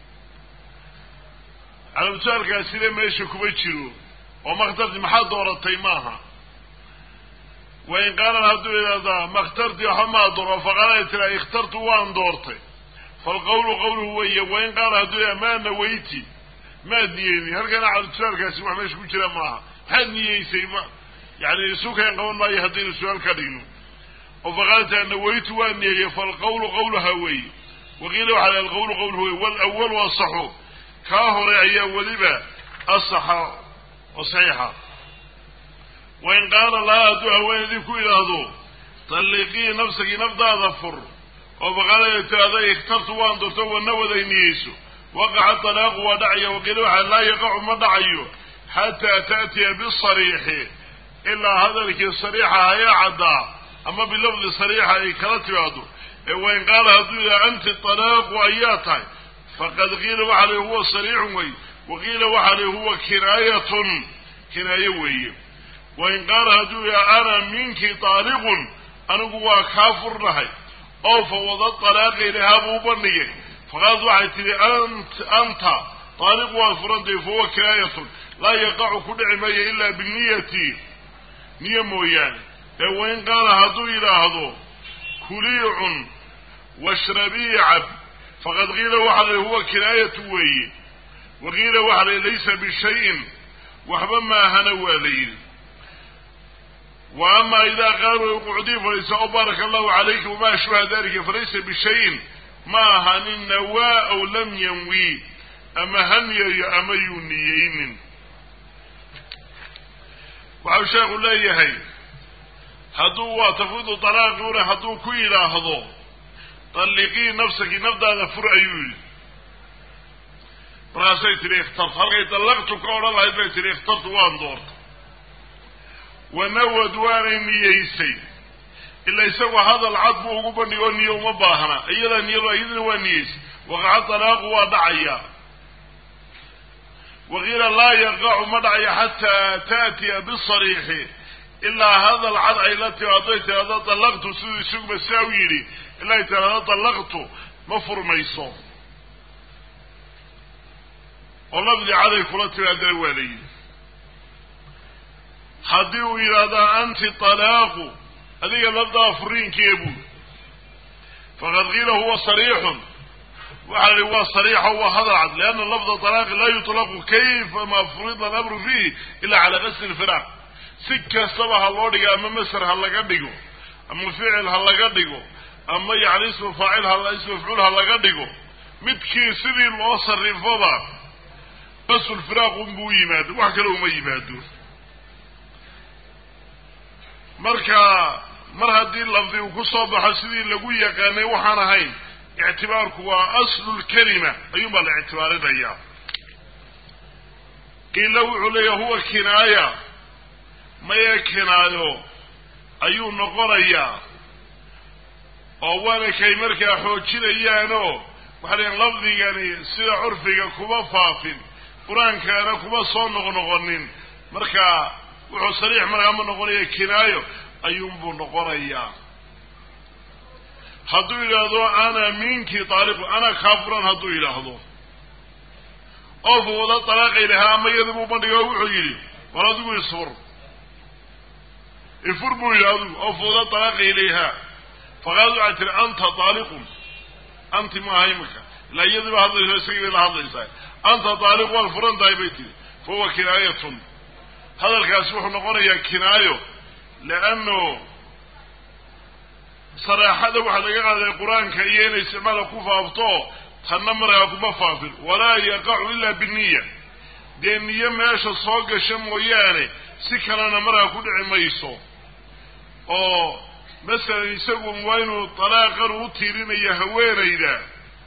calamsaalkaasina meesha kuma jiro oo makhtarti maxaad dooratay maaha wain qaala hadduu idhahdaa makhtarti waxa maa dooro faqaala ay tiraa ikhtartu waan doortay falqawlu qawluhu weeye wain qaala hadduu idhaha maa nawayti maad niyeyni halkana calamsaalkaasi wax meesha ku jira maaha maxaad niyeysay ma yani isukeen qaban maayo haddaynu su-aal ka dhigno oo faqaalta nawaytu waa niyeeye falqawlu qawluha weeye waqiila waxaa la alqawlu qawluhu weye walawalu asaxu kaa hore ayaa weliba asaxa oo saxiixa wain qaala lahaa hadduu haweenaydii ku idhaahdo talliqii nafsagii nafdaada fur oo faqaala tiraahda ikhtartu waan doorto wanawaday niyeyso waqaca talaaqu waa dhacaya waqiila waxaa laa yaqacu ma dhacayo xataa taatiya bisariixi ilaa hadalkii sariixa ayaa caddaa ama bilafdi sariixa ay kala timaado ee wain qaala hadduu yidhaha anti talaaqu ayaa tahay faqad qiila waxaa li huwa sariixun wey waqiila waxaa li huwa kinaayatun kinaaye weeye wain qaala hadduu yidhaha ana minki taaliqun anigu waa kaa furnahay oo fawada talaaqa ilahaa buu u bandhigay faqaalad waxay tihi anta taaliqu waad furantay fahuwa kinaayatun laa yaqacu ku dhici maayo ilaa biniyati niyo mooyaane ee wain qaala hadduu yidhaahdo kuliicun واشربي عب فقد قيل وحل هو كناية وي وقيل وحل ليس بشيء وحبا ما هنوى ليل. وأما إذا قالوا قعدي فليس أبارك الله عليك وما أشبه ذلك فليس بشيء ما هن النوى أو لم ينوي أما هن أما ينيين. وعشاق الله يهي هدو تفوض طلاقون هدو كيلا هدو طلقي نفسك نبدا ذفر أيول براسي تري اخترت هل طلقتك أولا الله يبقى تري اخترت وان دورت ونوى دواني نيسي إلا يسوى هذا العطب وقبني وني ومباهنا أيضا نيرو أيضا ونيس وقع طلاق ودعيا وغير لا يقع مدعي حتى تأتي بالصريح إلا هذا العدع التي أعطيت هذا طلقته سيدي سوق مساويري إلا هذا طلقته مفر ميصون ولفظي علي فلتي هذا الوالي حديو إذا أنت طلاق هذه لفظ أفرين كيبو فقد غير هو صريح وعلى هو صريح هو هذا العدل لأن اللفظ طلاق لا يطلق كيف ما فرض الأمر فيه إلا على غسل الفراق سكة سبها الله دقا أما مسر هلا قدقو أما فعل هلا قدقو أما يعني اسم فاعل هلا اسم فعل هلا قدقو متكي سبي الوصر رفضا بس الفراق بو يماد وحكا لهم يمادو مركا مرها الدين لفظي وكصوب حسدي لقوية يقاني وحانا هين اعتبارك هو أصل الكلمة أيما الاعتبار ديا قيل له عليه هو كناية ما يكنايو أيو نقريا أولا كي مركا حوشين أيانو وحالين لفظي يعني سيدا عرفي كما فافين قرآن كان كما صون نغنغنين مركا وحو صريح مركا من نقريا كنايو أيوم نقريا هدو إلهدو أنا منك طالق أنا كافرا هدو إلهدو أوفو ذا طلاق إليها أما يذبو بندقا وحيري ولا دو يصفر يفربو إلهدو أوفو ذا طلاق إليها فقالوا عتر أنت طالق أنت ما هيمك لا يذب هذا الشيء إلا هذا الشيء أنت طالق والفرن داي بيتي فهو كناية هذا الكاسوح نقول يا كناية لأنه صراحة واحد قال القرآن كأيين استعمال كوفا أبطاء تنمر كوفا فافر ولا يقع إلا بالنية دي النية ماشا صاق الشم وياني سكنا نمرها كل عميصو أو مثلا يسوي موينو طلاقا وطيرين يهوين إذا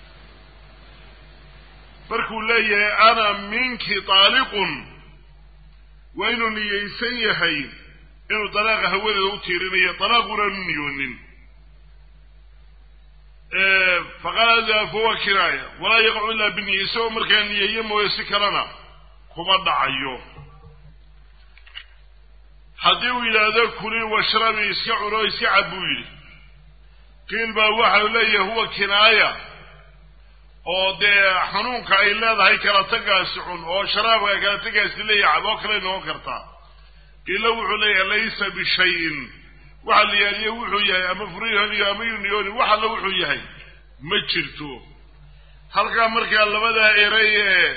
بركو لي أنا منك طالق وينو نيسين يهين إنو طلاقا هوين وطيرين طلاقنا نيونين فقال هذا فهو كراية ولا يقع إلا بالنية سوى مركان يهم ويسكرنا كما دعيو حديو إلى ذا كلي واشربي يسكعوا يسكعبوي قيل با واحد لي هو كناية oo de xanuunka ay leedahay kala tagaasicun oo sharaabka kala tagaasi leeyahay oo kale noo karta ila wuxuu leeyahay laysa bi shay'in waxa la yariyo wuxuu yahay ama furiyahan iyo ama yuniyooni waxa la wuxuu yahay ma jirto halka markaa labada eray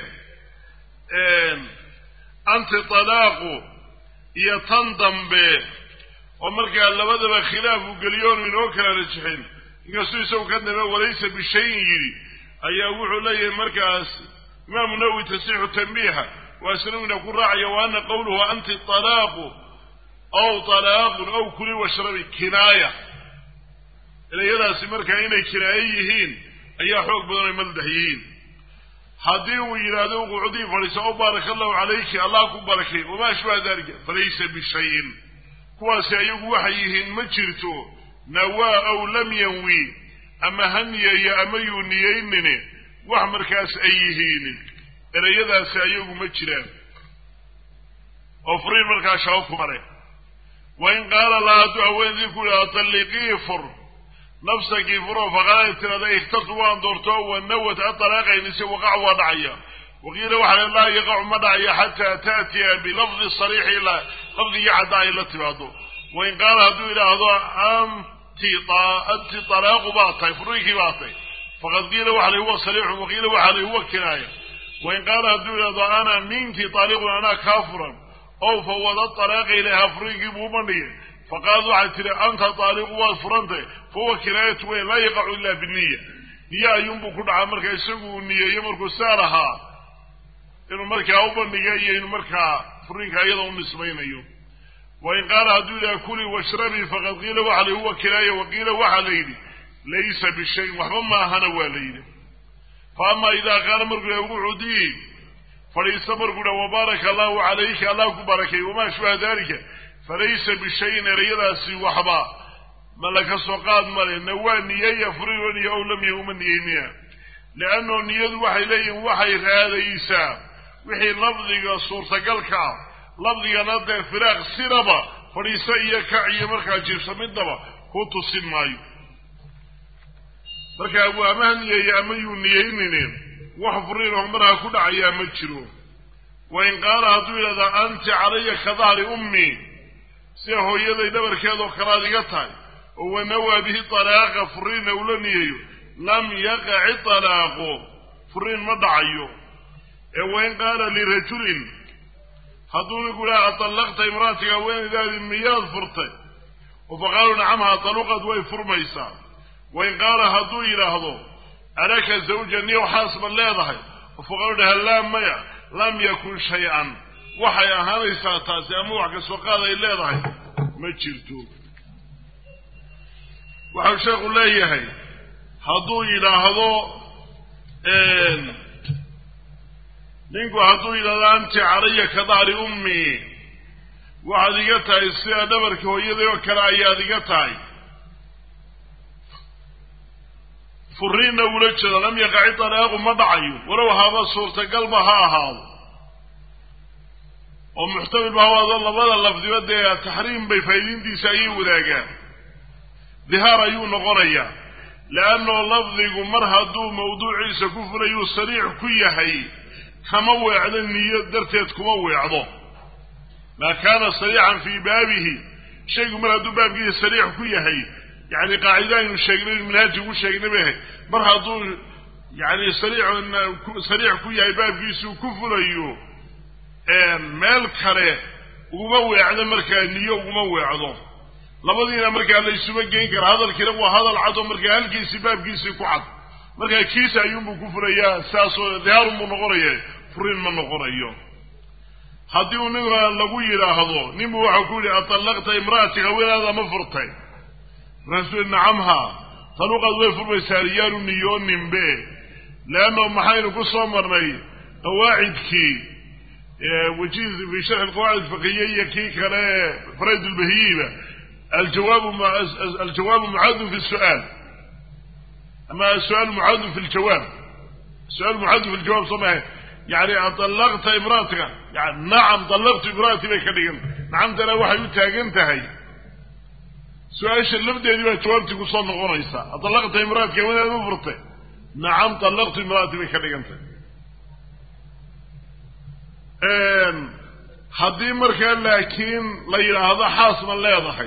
ee anti talaaqu iyo tan dambe oo markaa labadaba khilaaf u galiyoon inoo kala rajixin inkastoo isagu ka dambe walaysa bi shay'in yiri ayaa wuxuu leeyahay markaas imaam nawawi tasixu tanbiiha واسنونا كراعي وأن قوله أنت الطلاق أو طلاق أو كل واشربي كناية إلا يدا سمرك إني كناييهين أي حق بدون ملدهيين حديو يرادو قعدي فليس بارك الله عليك الله كبارك وما أشبه ذلك فليس بشيء كواسي أيوه وحيهين مجرتو نوا أو لم ينوي أما هنيا يا أما يونيينني وحمر كاس أيهين إلا يدا سأيوه مجران أفرين مركا شاوك مري وإن قال لا دعوين ذيكو لا طلقيه فر نفسك يفرو فقالت لديه اخترتوا أن دورتوا والنوة الطلاق ينسي وقع وضعيا وقيل وحل الله يقع مدعيا حتى تأتي بلفظ الصريح إلى لفظ يعدى إلى اتباده وإن قال هدو إلى هدو أم أنت طلاق باطي فريق باطي فقد قيل وحلي هو صريح وقيل وحلي هو كناية وإن قال هدول أنا منك طالق وأنا كافرا أو فوض الطلاق إليها فريق مبنية فقالوا عتري أنت طالق وفرنت فهو كناية وين لا يقع إلا بالنية نية ينبو كل عمرك يسوق النية يمرك سارها إنه مركا أو بنية إنه مركا فريق أيضا نسبين أيوم وإن قال هدول كلي واشربي فقد قيل وحلي هو كناية وقيل وحلي ليس بالشيء وحما هنا واليد فأما إذا قال مرقنا وعدي فليس مرقنا وبارك الله عليك الله كبارك وما شبه ذلك فليس بالشيء ريضا سي وحبا ملك السوقات مالي نوان نية يفريوني أو لم يؤمن نية لأنه نية وحي لي وحي هذا إيسا وحي لفظك صورة قلك لفظك نادى فراغ سيربا فليس إيكا مركا جيبسا من دبا كنت السن مايو marka abu amaan iyo amayu niyeyneen wax furiin markaa ku dhacaya ma jiro wayn qaal hadu ilaa anta calaya khadari ummi si hooyaday dhabarkeedo kala diga tahay oo wanawa bihi talaaqa furiin awlaniyo lam yaqa talaaqo furiin ma dhacayo ee wayn qaal li rajulin hadu gula talaqta imraatiga wayn daadi miyaad furtay oo faqalu nacamha talaqad way furmaysaa وإن قال هدو إلى هدو ألك زوجني وحاسب الله فقالوا له لا ميا لم يكن شيئا وحي أهاني ساتاسي أموعك سوقال إلا ضحي ما تشيرتو وحي شيخ الله يهي هدو إلى هدو نينكو هدو إلى أنت علي كدار أمي وحدي قطعي السيئة دبرك ويدي وكلا أيادي قطعي فرين ولجد لم يقع طلاق مضعي ولو هذا صورة قلبها هذا ومحتمل بهذا الله بلا لفظ ودي تحريم بفايدين دي سايي وذاك ظهار أيون غرية لأنه لفظ مرهدو موضوع عيسى كفر أيو سريع كيهي كموع على النية درتيت كموع عضو ما كان سريعا في بابه شيء مرهدو بابه سريع كيهي يعني قاعدين الشيخين من هذه والشيخين به مرهضوا يعني سريع سريع كويا باب جيسو كفر أيوه مال كره وموع على مركانية وموع عضو لبضينا مركان ليس بجين كر هذا الكلام وهذا العضو مركان الجيس باب جيسو كعض مركان كيس أيوم بكفر أياه ساسو ظهار من غريه فرين من غريه هديو نغرا لقوي راهضو نمو عقولي أطلقت امرأتك وين هذا مفرطي رسول نعمها طلقت ويفر بساريان النيون نمبه لأنه محاين قصة مرني قواعد كي وجيز في شرح القواعد الفقهية كي كان فريد البهيمة الجواب الجواب معاد في السؤال أما السؤال معاد في الجواب السؤال معاد في الجواب صمعه يعني طلقت امرأتك يعني نعم طلقت امرأتي بكذا نعم ترى واحد يتاقنتهي سؤال اللبدة دي جوابتي قصان غريسة طلقت امرأتك وانا مفرطة نعم طلقت امرأتي بكذا انت حدي مركان لكن ليلة هذا حاصما لا يضحي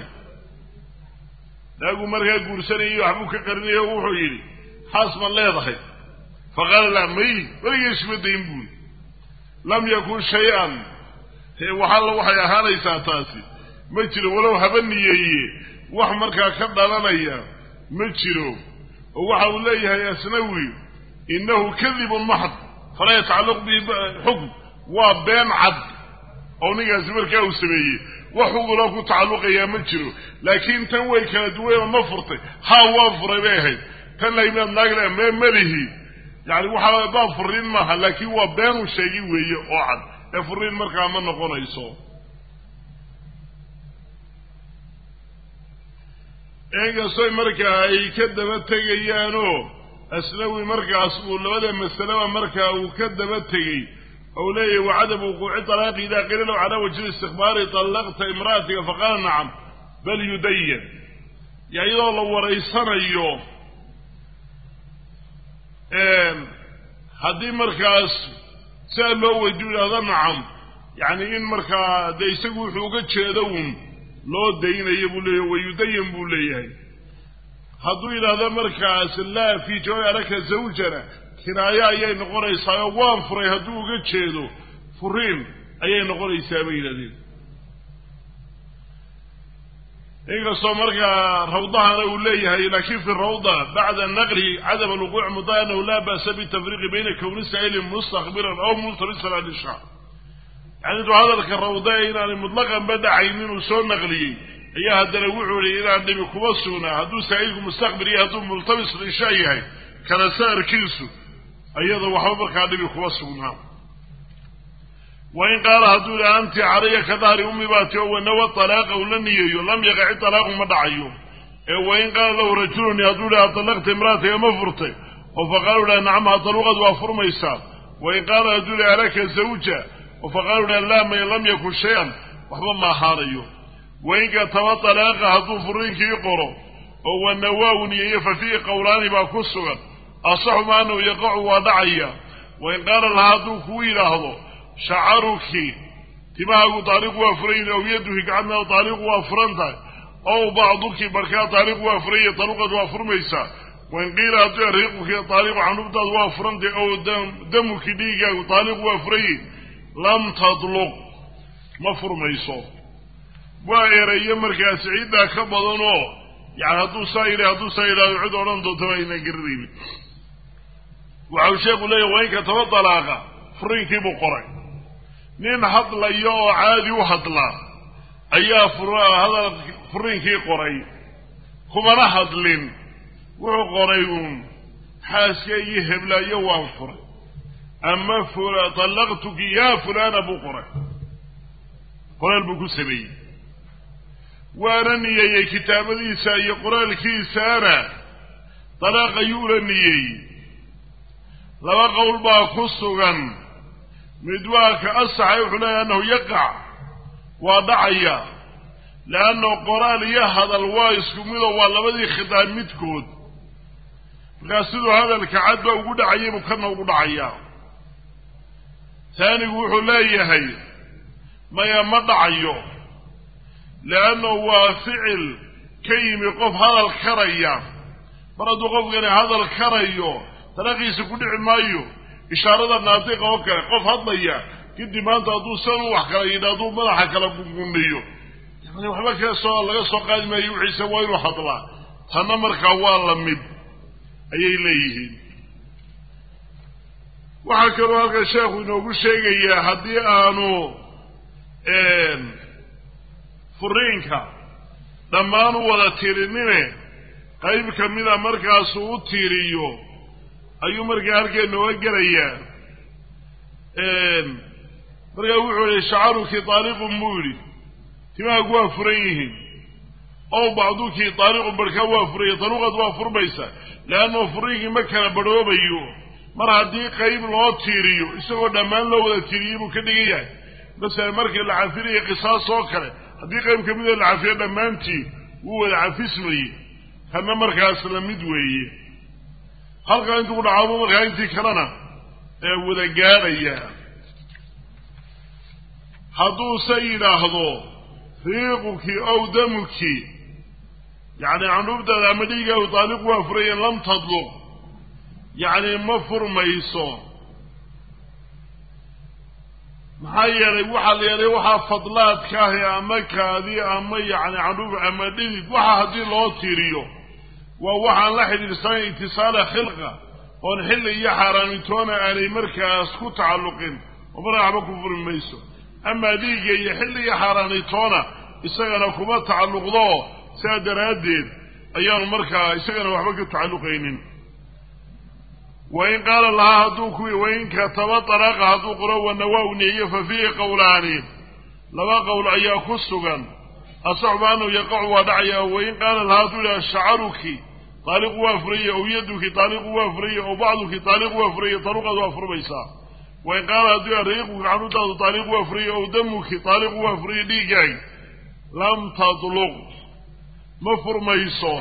لاقو مركان قرساني يحبوك قرنيه وحيري حاصما لا يضحي فقال لا مي ولا يشبه دينبول لم يكن شيئا وحال وحي أهاني ساتاسي مجل ولو هبني wax markaa ka dhalanaya ma jiro oo waxa uu leeyahay asnawi innahu kadhibun mahd fala yata'allaq bi hukm wa been ad oo nigaas markaa uu sameeyay wax uu la ku tacalluqaya ma jiro laakiin tan way kala duwan ma furtay ha waa furay tan layma naagna ma malihi yani waxa baa furin ma laakiin waa been uu sheegay weeye oo cad ee furin markaa ma noqonayso eegasay markaa ay ka daba tagayaano asnawi markaas uu labada mas'ala markaa uu ka daba tagay oo leeyahay wacadab wuquu'i talaaqi ida qila lahu ala wajhi istikhbari talaqta imra'atika faqala na'am bal yudayyan yaayoo la wareysanayo een hadii markaas saa loo weydiiyo nacam yani in markaa de isagu wuxuu uga jeedo loo daynayo buu leeyahay wayudayn buu leeyahay hadduu yidhaahdo markaas laa fii jawaabi alaka zawjana kinaayo ayay noqonaysaa waan furay hadduu uga jeedo furiin ayay noqonaysaa bay yidhahdeen inkastoo markaa rawdahana uu leeyahay laakiin fi rawda bacda naqli cadam alwuquuc muda anahu laa ba'sa bitafriiqi bayna kowni saa'ilin mustakbiran aw multabisan alishaa yani intuu hadalka rawda inaanay mutlaqanba dhacaynin uu soo naqliyey ayaa haddana wuxuu yihi inaan dhibi kuma sugnaa hadduu saa'ilku mustakbir iyo hadduu multabis lishaa yahay kala saarkiisu ayada waxba markaa dhibi kuma sugnaa wain qaala hadduu yihi anti calaya ka dahri ummi baati oo wanawa talaaqa uu la niyeeyo lam yaqaci talaaqu ma dhacayo ee wain qaala lahu rajuluni hadduu yihi atalaqta imraataka ma furtay oo faqaalu dhaha nacam hataluqad waa furmaysaa wain qaala hadduu yihi alaka zawja oo faqaalu dhaha laa man lam yakun shay-an waxba ma ahaanayo wain kataba talaaqa hadduu furiinkii qoro oo wanawaa uu niyeeyo fa fiihi qowlaani baa ku sugan asaxu ma anahu yaqacu waa dhacaya wain qaala laha hadduu kuu yidhaahdo shacaruki timahaagu taariiqu waa furayin aw yaduki gacadnaada taariiqu waa furan tahay ow bacduki barkaa taariiqu waa furanya taluqad waa furmaysaa wain qiila hadduu riiquki taariiqu xanuubtaadu waa furantay ow damuki dhiigaagu taariiqu waa furayin lam tadluq ma furmayso waa erayo markaas ciiddaa ka badan oo yani hadduu saa yidhi hadduu saa yidhahdo cid odhan doonta waa aynaan garanaynin waxau sheekhu leeyahy wain kataba talaaqa furiinkii buu qoray nin hadlayo oo caadi u hadla ayaa hadal furiinkii qoray kumana hadlin wuxuu qoray uun xaaska iyo heblaayo waan furay ama talaqtuki yaa fulana buu qoray qoraal buu ku sameeyey waana niyeeyey kitaabadiisa iyo qoraalkiisaana talaaq ayuu la niyeeyey laba qowl baa ku sugan mid waa ka asaxay wuxuu leeyahy annahu yaqac waa dhacaya leanno qoraal iyo hadal waa isku midoo waa labadii khitaab midkood markaas siduu hadalka cadba ugu dhacayay buu kana ugu dhacayaa taanigu wuxuu leeyahay maya ma dhacayo leanno waa ficil ka yimi qof hadal karaya mar hadduu qofkani hadal karayo talaqiisa ku dhici maayo ishaarada naatiqa oo kale qof hadlaya kadib maanta hadduu san u wax kala yidha hadduu madaxa kala gunguniyo yani waxba ka soo laga soo qaadi maayo wixiisa waa inuu hadlaa tanna markaa waa la mid ayay leeyihiin waxaa kaloo halkan sheekhu inoogu sheegayaa haddii aanu furiinka dhammaan u wada tirinine qayb kamida markaasuu u tiiriyo ayuu markaa halkee nooga gelayaa markaa wuxuu yihi shacaruki taaliqun buu yidhi timahaagu waa furan yihiin ow bacduki taaliqun barhkaa waa furaya taluqad waa furmaysa leanno furiinkii ma kala badhoobayo mar haddii qayb loo tiiriyo isagoo dhammaan loo wada tiiriyey buu ka dhigan yahay masala markii la cafinayo qisaas oo kale haddii qayb kamida la cafiyo dhammaantii wuu wada cafismayey kana markaas la mid weeye halkaa intuu ku dhacaabo markaa intii kalena ee wada gaadhaya hadduuse yidhaahdo riiquki ow damuki yacni canuubtaada ama dhiigaagu taaliqu waa furayen lam tadluq yacni ma furmayso maxaa yeelay waxaa la yeelay waxaa fadlaadka ahi ama kaadi ama yacni canuub ama dhidid waxa haddii loo tiiriyo waa waxaan la xidhiidhsanayn itisaala khilqa oon xilli iyo xaaraamitoona aanay markaas ku tacalluqin oo markaa waxba ku furi mayso amaa dhiigga iyo xilli iyo xaaraamitoona isagana kuma tacalluqdo sidaa daraaddeed ayaanu markaa isagana waxba ka tacalluqaynin wain qaala lahaa hadduu ku wain kataba talaaqa hadduu qoro wanawaa u niyeeyo fa fiihi qowlaani laba qowl ayaa ku sugan asaxba anahu yaqacu waa dhacaya wain qaala lahaa hadduu yidhaha shacaruki taaliqu waa furaya ow yaduki taaliqu waa furaya ow bacduki taaliqu waa furaya taluqad waa furmaysaa wain qaala hadduu yidhaha riiquki canuutaadu taaliqu waa furaya ow damuki taaliqu waa furaya dhiigaag lam tadluq ma furmayso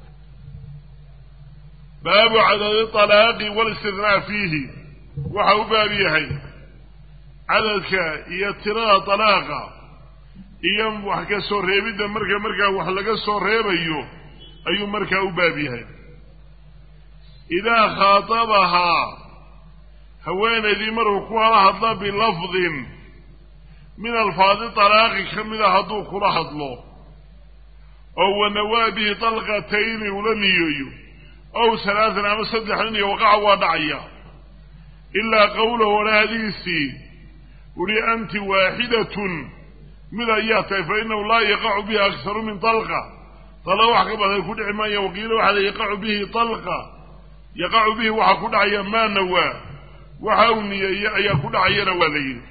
baabu cadadi talaaqi walistinaa fiihi waxa u baab yahay cadadka iyo tirada talaaqa iyo wax ka soo reebidda marka markaa wax laga soo reebayo ayuu markaa u baab yahay idaa khaatabahaa haweenaydii maruu kula hadla bilafdin min alfaadi talaaqi ka mida hadduu kula hadlo oo wanawaa bihi dalqatayni ula niyeeyo ow halaatan ama saddexdan iyo waqaca waa dhacaya ilaa qawlahu walaadiisii uri anti waaxidatun mid ayaa tahay fa inahu laa yaqacu bihi akharu min dalqa dala wax ka badan ku dhici maaya waqiila waxaa la yaqacu bihi dalqa yaqacu bihi waxaa ku dhacaya maa nawaa waxa uu niyeeye ayaa ku dhacayana waa la yidhi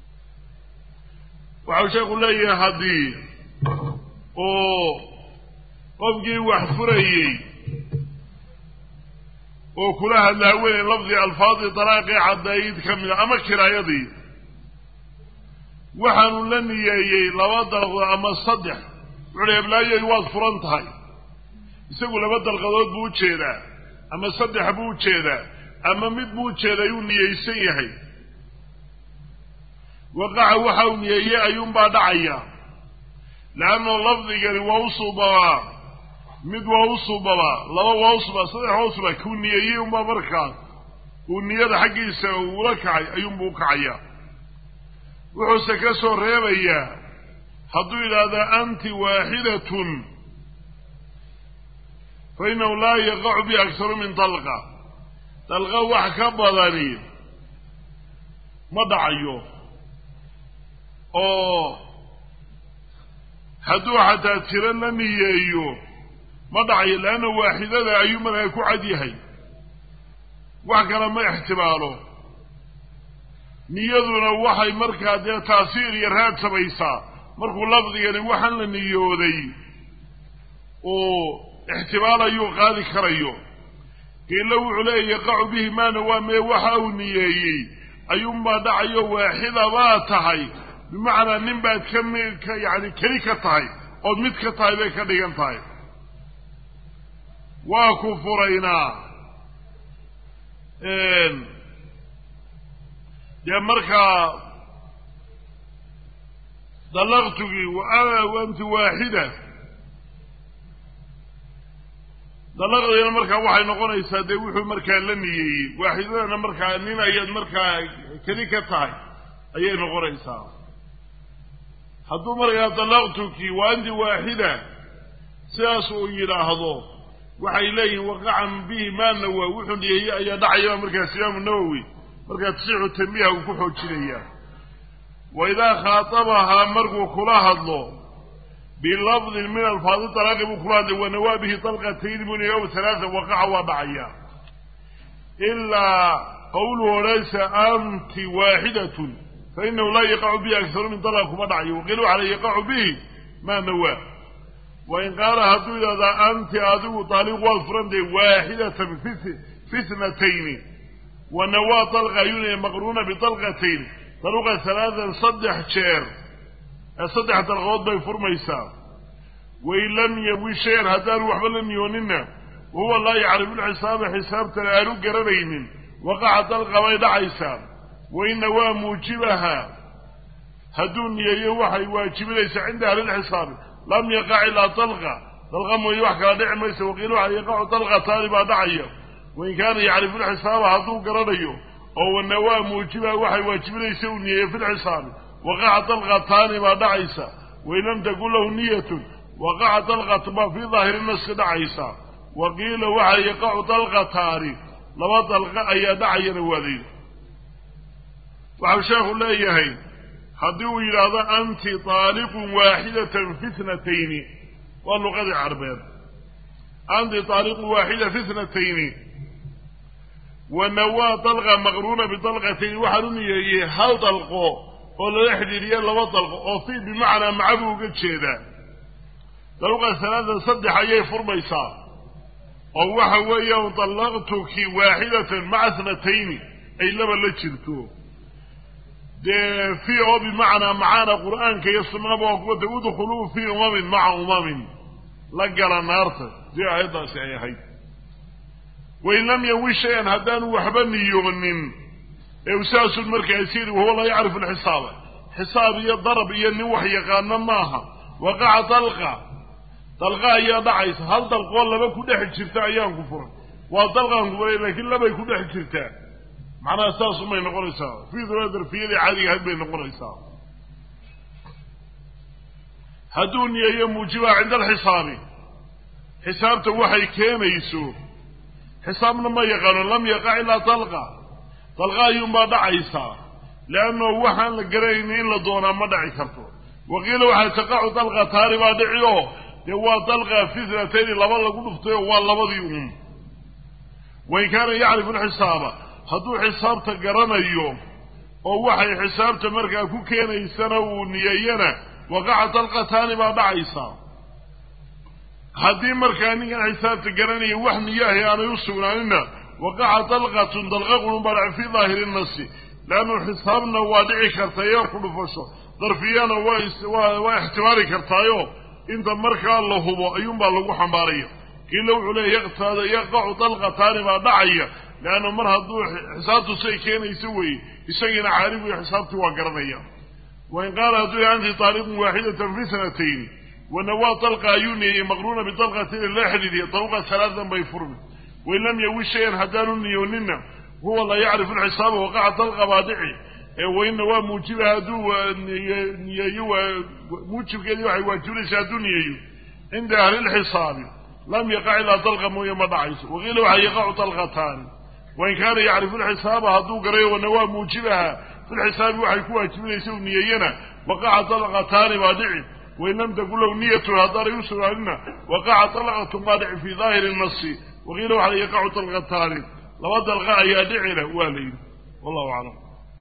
waxau sheekhu leeyahay haddii oo qofkii wax furayey oo kula hadla haweeney lafdi alfaadi dalaaqii caddayd ka mida ama kiraayadii waxaanu la niyeeyey laba dalqadood ama saddex wuxuuhi heblaayey waad furan tahay isagu laba dalqadood buu ujeedaa ama saddex buu ujeedaa ama mid buu ujeeday uu niyeysan yahay waqaca waxa uu niyeeyey ayuunbaa dhacaya leanno lafdigani waa u suubabaa mid waa u suubabaa laba waa u subaa saddex waa u subaa kuu niyeeyey unbaa markaas uu niyada xaggiisa uula kacay ayuunbuu u kacaya wuxuuse ka soo reebayaa hadduu yidhaahda anti waaxidatun fa inahu laa yaqacu bi akharu min dalqa dalqa wax ka badani ma dhacayo oo hadduu xataa tiro la niyeeyo ma dhacayo leanna waaxidada ayuu markaa ku cad yahay wax kale ma ixtimaalo niyaduna waxay markaa dee taasiir iyo raad samaysaa markuu lafdigani waxaan la niyooday uu ixtimaalayuu qaadi karayo qiila wuxuu leeya yaqacu bihi maana waa mee waxa uu niyeeyey ayuunbaa dhacayo waaxida baa tahay bimacnaa nin baad ka mid ka yacni keli ka tahay ood mid ka tahay bay ka dhigan tahay waa ku furaynaa dee markaa dalaqtugii waanti waaxida dalaqdiina markaa waxay noqonaysaa dee wuxuu markaa la niyeeyey waaxidadana markaa nin ayaad markaa keli ka tahay ayay noqonaysaa hadduu markaa dalaqtuki wa anti waaxida sidaas uu yidhaahdo waxay leeyihin waqacan bihi maa nawaa wuxuu niyeeyey ayaa dhacaya markaas imaamu nawowi markaa tasixu tanbiiha uu ku xoojinayaa wa idaa khaatabahaa markuu kula hadlo bilafdin min alfaadi talaaqi buu kula hadlay wanawaa bihi dalqatayni buu niyeey ow halaatan waqaca waa dhacaya ilaa qawluhu laysa anti waaxidatun fa inahu laa yaqacu bihi akharu min dalqa kuma dhacayo waqiila waxa la yaqacu bihi maa nawaa wain qaala hadduu yidhahdaa anti adigu taaliq waad furantahay waaxidatan fi ithnatayni wanawaa dalqa ayuuna maqruuna bidalqatayni daluqa halaatan saddex jeer saddex dalqadood bay furmaysaa wain lam yawi shayan haddaanu waxba la niyoonina wahuwa laa yacrifu lxisaaba xisaabtana aanu garanaynin waqaca dalqa bay dhacaysaa wain nawaa muujibaha hadduu niyeeyo waxay waajibinaysaa cinda ahlilxisaabi lam yaqac ilaa dalqa dalqa mooye wax kala dhici maysa waqiila waxa yaqacu dalqataani baa dhacaya wain kaana yacrifu lxisaaba hadduu garanayo oo wanawaa muujibaha waxay waajibinaysa uu niyeeyo fi lxisaabi waqaca dalqataani baa dhacaysa wain lam takun lahu niyatun waqaca dalqat baa fii daahiri naski dhacaysa waqiila waxa yaqacu dalqataani laba dalqa ayaa dhacayana waadayda waxau sheekhu leeyahay haddii uu yidhaahdo anti taaliqun waaxidatan fi ithnatayni waa luqadii carbeed anti taaliqun waaxida fi ithnatayni wanawaa dalqa maqruuna bidalqatayni waxaan u niyeeyey hal dalqo oo lala xidhiiriye laba dalqo oo fi bimacnaa maca buu uga jeedaa daluqa halaatan saddex ayay furmaysaa oo waxa weeyaan dallaqtuki waaxidatan maca ithnatayni ay laba la jirto dee fi oo bimacnaa macaana qur'aanka iyo sunnaba waa kuwata udkhuluu fii umamin maca umamin la gala naarta dee aayaddaasi ay ahayd wain lam yawi shayan haddaanu waxba niyoonin ee usaasun markaas yidhi wahuwa laa yacrifu alxisaaba xisaab iyo darab iyo nin wax yaqaano maaha waqaca dalqa طلقة يا ضعيس هل طلقوا لما كده حجرتا أيام كفر وطلقة كفر لكن لما يكون حجرتا معنى أساس ما ينقل إساء في ذلك في ذي عادي هل بينقل إساء هدوني أيام موجبة عند الحساب حسابته وحي كان يسوء حسابنا ما يقال لم يقع إلا طلقة طلقة يوم ما ضعيسا لأنه وحن لقرين إلا دونا ما دعي كرتو وقيل وحي تقع طلقة تاري ما دعيوه هو طلقة في ثلاثين لما لقول فتوه والله بذيهم وإن كان يعرف الحساب هدو حساب تقرنا اليوم أو وحي حساب تمركا كوكينا يسنو نيينا وقع طلقة تاني ما دعيسا هذه مركانية حساب تقرني وحن ياهي أنا يوصل عننا وقع طلقة طلقة مبارع في ظاهر النص لأنه حسابنا وادعي كرتايو كل فشو ظرفيانا واحتمالي كرتايو انت مركا الله هو أيوم بالله حمارية كيلو عليه يقع يقع طلقة تاني ما دعية لأنه مرها دو حسابته سيكين يسوي يسينا عارف وحسابته وقرنية وإن قال هدوي عندي طالب واحدة في سنتين ونواه طلقة يوني مقرونة بطلقة لا حديدية طلقة ثلاثا بيفرم وإن لم يوي شيئا هدان يوننا هو الله يعرف الحساب وقع طلقة بادعي وإن نواه موجب هدو موجب كذي وحي واجوليش هدون ييو عند أهل الحساب لم يقع إلا طلقة موية مضعيس وغير وحي يقع طلقتان وإن كان يعرف الحساب هدو قريه ونواه موجبها في الحساب وحي كواجب ليس نيينا وقع طلقتان بادعي وإن لم تقول له نية هدار يوسف عنا وقع طلقة مادع في ظاهر النص وغيره على يقع طلقتان لو أدى الغاء يدعي له والي والله أعلم.